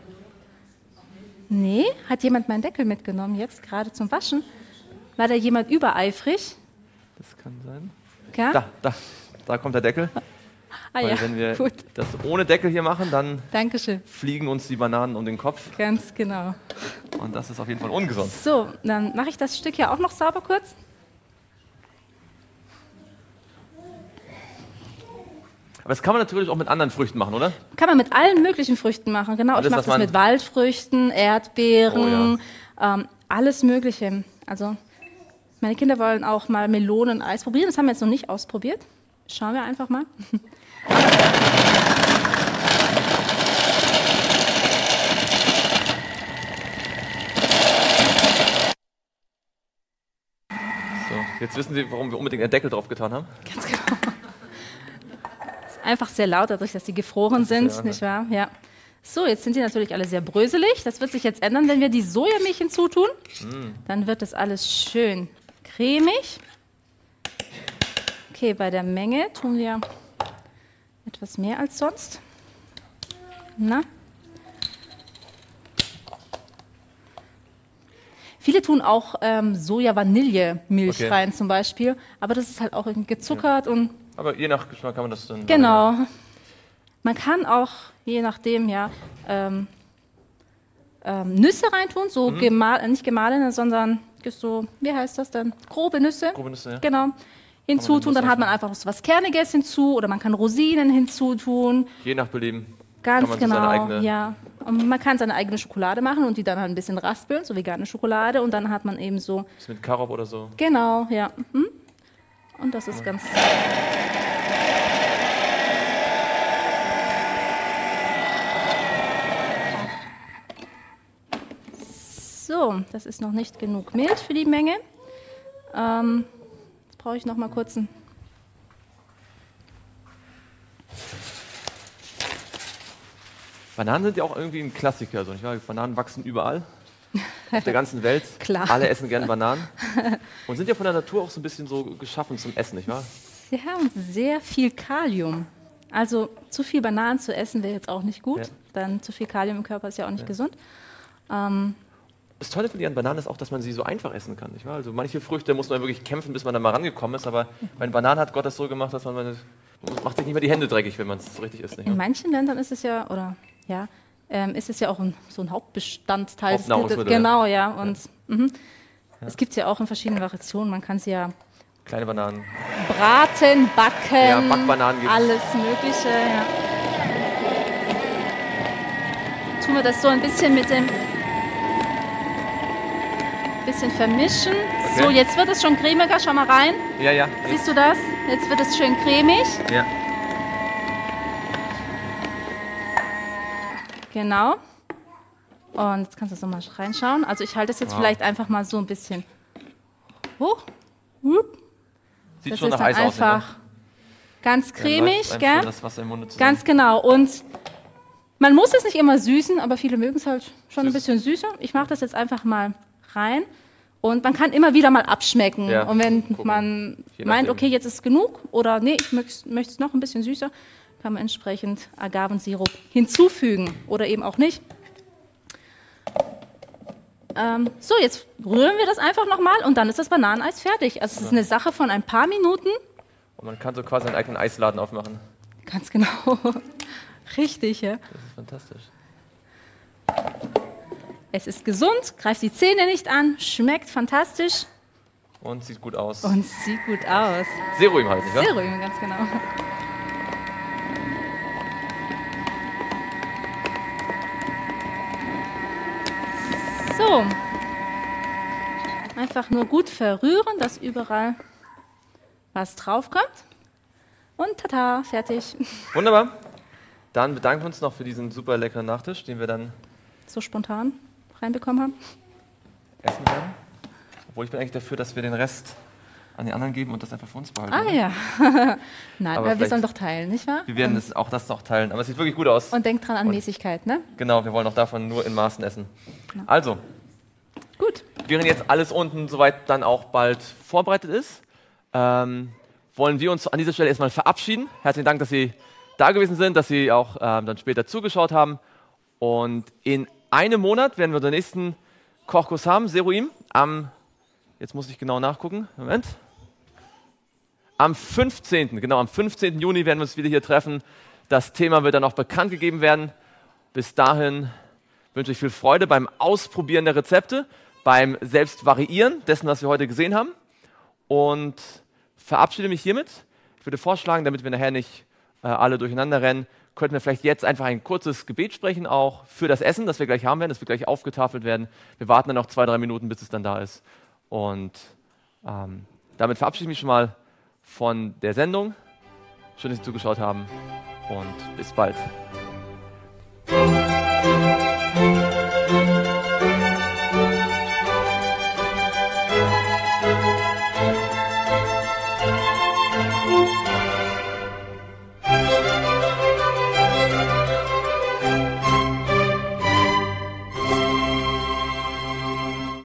Speaker 4: Nee, hat jemand meinen Deckel mitgenommen jetzt, gerade zum Waschen? War da jemand übereifrig?
Speaker 1: Das kann sein.
Speaker 4: Gell?
Speaker 1: Da, da, da kommt der Deckel.
Speaker 4: Ah
Speaker 1: Weil
Speaker 4: ja,
Speaker 1: wenn wir
Speaker 4: gut.
Speaker 1: das ohne Deckel hier machen, dann
Speaker 4: Dankeschön.
Speaker 1: fliegen uns die Bananen um den Kopf.
Speaker 4: Ganz genau.
Speaker 1: Und das ist auf jeden Fall ungesund.
Speaker 4: So, dann mache ich das Stück ja auch noch sauber kurz.
Speaker 1: Aber das kann man natürlich auch mit anderen Früchten machen, oder?
Speaker 4: Kann man mit allen möglichen Früchten machen. Genau,
Speaker 1: Alles,
Speaker 4: ich mache
Speaker 1: was
Speaker 4: das
Speaker 1: man-
Speaker 4: mit Waldfrüchten, Erdbeeren, ähm, alles Mögliche. Also meine Kinder wollen auch mal Meloneneis probieren. Das haben wir jetzt noch nicht ausprobiert. Schauen wir einfach mal.
Speaker 1: So, jetzt wissen Sie, warum wir unbedingt einen Deckel drauf getan haben.
Speaker 4: Ganz genau. Ist einfach sehr laut, dadurch, dass die gefroren sind,
Speaker 1: ja,
Speaker 4: nicht wahr? Ja. So, jetzt sind die natürlich alle sehr bröselig. Das wird sich jetzt ändern, wenn wir die Sojamilch hinzutun. Dann wird das alles schön cremig. Okay, bei der Menge tun wir etwas mehr als sonst. Na? Viele tun auch ähm, Soja-Vanille-Milch
Speaker 1: Okay.
Speaker 4: rein zum Beispiel, aber das ist halt auch irgendwie gezuckert und
Speaker 1: Aber je nach Geschmack kann man das dann.
Speaker 4: genau. Man kann auch, je nachdem, ja, ähm, ähm, Nüsse reintun, so gemal nicht gemahlene, sondern so, wie heißt das denn? Grobe Nüsse.
Speaker 1: Grobe Nüsse, ja.
Speaker 4: Genau. hinzutun. Dann hat man einfach was Kerniges hinzu oder man kann Rosinen hinzutun.
Speaker 1: Je nach Belieben.
Speaker 4: Ganz
Speaker 1: kann man so
Speaker 4: genau,
Speaker 1: seine eigene
Speaker 4: ja. Und man kann seine eigene Schokolade machen und die dann halt ein bisschen raspeln, so vegane Schokolade. Und dann hat man eben so...
Speaker 1: Ist mit Karob oder so.
Speaker 4: Genau, ja. Mhm. Und das ist ja. ganz... So, das ist noch nicht genug Milch für die Menge. Ähm, jetzt brauche ich noch mal kurz einen...
Speaker 1: Bananen sind ja auch irgendwie ein Klassiker. Also, nicht wahr? Bananen wachsen überall auf der ganzen Welt.
Speaker 4: Klar.
Speaker 1: Alle essen gerne Bananen. Und sind ja von der Natur auch so ein bisschen so geschaffen zum Essen, nicht wahr?
Speaker 4: Sie haben sehr viel Kalium. Also zu viel Bananen zu essen wäre jetzt auch nicht gut. Ja. Dann zu viel Kalium im Körper ist ja auch nicht ja. gesund. Ähm,
Speaker 1: Das Tolle für die an Bananen ist auch, dass man sie so einfach essen kann. Nicht wahr? Also manche Früchte muss man wirklich kämpfen, bis man da mal rangekommen ist. Aber bei den Bananen hat Gott das so gemacht, dass man, meine, man macht sich nicht mehr die Hände dreckig, wenn man es so richtig isst. Nicht
Speaker 4: In manchen Ländern ist es ja, oder ja, ähm, ist es ja auch ein, so ein Hauptbestandteil.
Speaker 1: Hauptnahrungsmittel.
Speaker 4: Genau, ja. Und
Speaker 1: ja.
Speaker 4: Mhm. Ja. Es gibt es ja auch in verschiedenen Variationen. Man kann sie ja
Speaker 1: kleine Bananen
Speaker 4: braten, backen,
Speaker 1: ja, Backbananen gibt's.
Speaker 4: Alles Mögliche. Ja. Tun wir das so ein bisschen mit dem bisschen vermischen. Okay. So, jetzt wird es schon cremiger. Schau mal rein.
Speaker 1: Ja, ja.
Speaker 4: Siehst du das? Jetzt wird es schön cremig.
Speaker 1: Ja.
Speaker 4: Genau. Und jetzt kannst du es nochmal reinschauen. Also ich halte es jetzt wow. vielleicht einfach mal so ein bisschen hoch.
Speaker 1: Sieht
Speaker 4: das
Speaker 1: schon
Speaker 4: ist
Speaker 1: nach Eis aus.
Speaker 4: Einfach ganz cremig,
Speaker 1: ja,
Speaker 4: gell?
Speaker 1: Das Wasser im Munde
Speaker 4: ganz genau. Und man muss es nicht immer süßen, aber viele mögen es halt schon Süß. ein bisschen süßer. Ich mache das jetzt einfach mal rein. Und man kann immer wieder mal abschmecken. Ja. Und wenn Gucken. man meint, okay, jetzt ist es genug oder nee, ich möchte es noch ein bisschen süßer, kann man entsprechend Agavensirup hinzufügen oder eben auch nicht. Ähm, so, jetzt rühren wir das einfach nochmal und dann ist das Bananeneis fertig. Also es ist eine Sache von ein paar Minuten.
Speaker 1: Und man kann so quasi einen eigenen Eisladen aufmachen.
Speaker 4: Ganz genau. Richtig, ja.
Speaker 1: Das ist fantastisch.
Speaker 4: Es ist gesund, greift die Zähne nicht an, schmeckt fantastisch.
Speaker 1: Und sieht gut aus.
Speaker 4: Und sieht gut aus.
Speaker 1: Serum halt, nicht wahr?
Speaker 4: Serum, ganz genau. So. Einfach nur gut verrühren, dass überall was draufkommt. Und tata, fertig.
Speaker 1: Wunderbar. Dann bedanken wir uns noch für diesen super leckeren Nachtisch, den wir dann
Speaker 4: so spontan reinbekommen haben.
Speaker 1: Essen werden. Obwohl ich bin eigentlich dafür, dass wir den Rest an die anderen geben und das einfach für uns behalten.
Speaker 4: Ah oder? Ja. Nein, aber wir sollen doch teilen, nicht wahr?
Speaker 1: Wir werden das, auch das noch teilen, aber es sieht wirklich gut aus.
Speaker 4: Und denkt dran an und Mäßigkeit, ne?
Speaker 1: Genau, wir wollen auch davon nur in Maßen essen. Genau. Also,
Speaker 4: gut.
Speaker 1: Während jetzt alles unten soweit dann auch bald vorbereitet ist, ähm, wollen wir uns an dieser Stelle erstmal verabschieden. Herzlichen Dank, dass Sie da gewesen sind, dass Sie auch ähm, dann später zugeschaut haben. Und in einem Monat werden wir unseren nächsten Kochkurs haben, Seruim, am, jetzt muss ich genau nachgucken, Moment, am fünfzehnten, genau, am fünfzehnten Juni werden wir uns wieder hier treffen. Das Thema wird dann auch bekannt gegeben werden. Bis dahin wünsche ich viel Freude beim Ausprobieren der Rezepte, beim Selbstvariieren dessen, was wir heute gesehen haben. Und verabschiede mich hiermit. Ich würde vorschlagen, damit wir nachher nicht äh, alle durcheinander rennen, könnten wir vielleicht jetzt einfach ein kurzes Gebet sprechen, auch für das Essen, das wir gleich haben werden, das wir gleich aufgetafelt werden. Wir warten dann noch zwei, drei Minuten, bis es dann da ist. Und ähm, damit verabschiede ich mich schon mal von der Sendung. Schön, dass Sie zugeschaut haben und bis bald.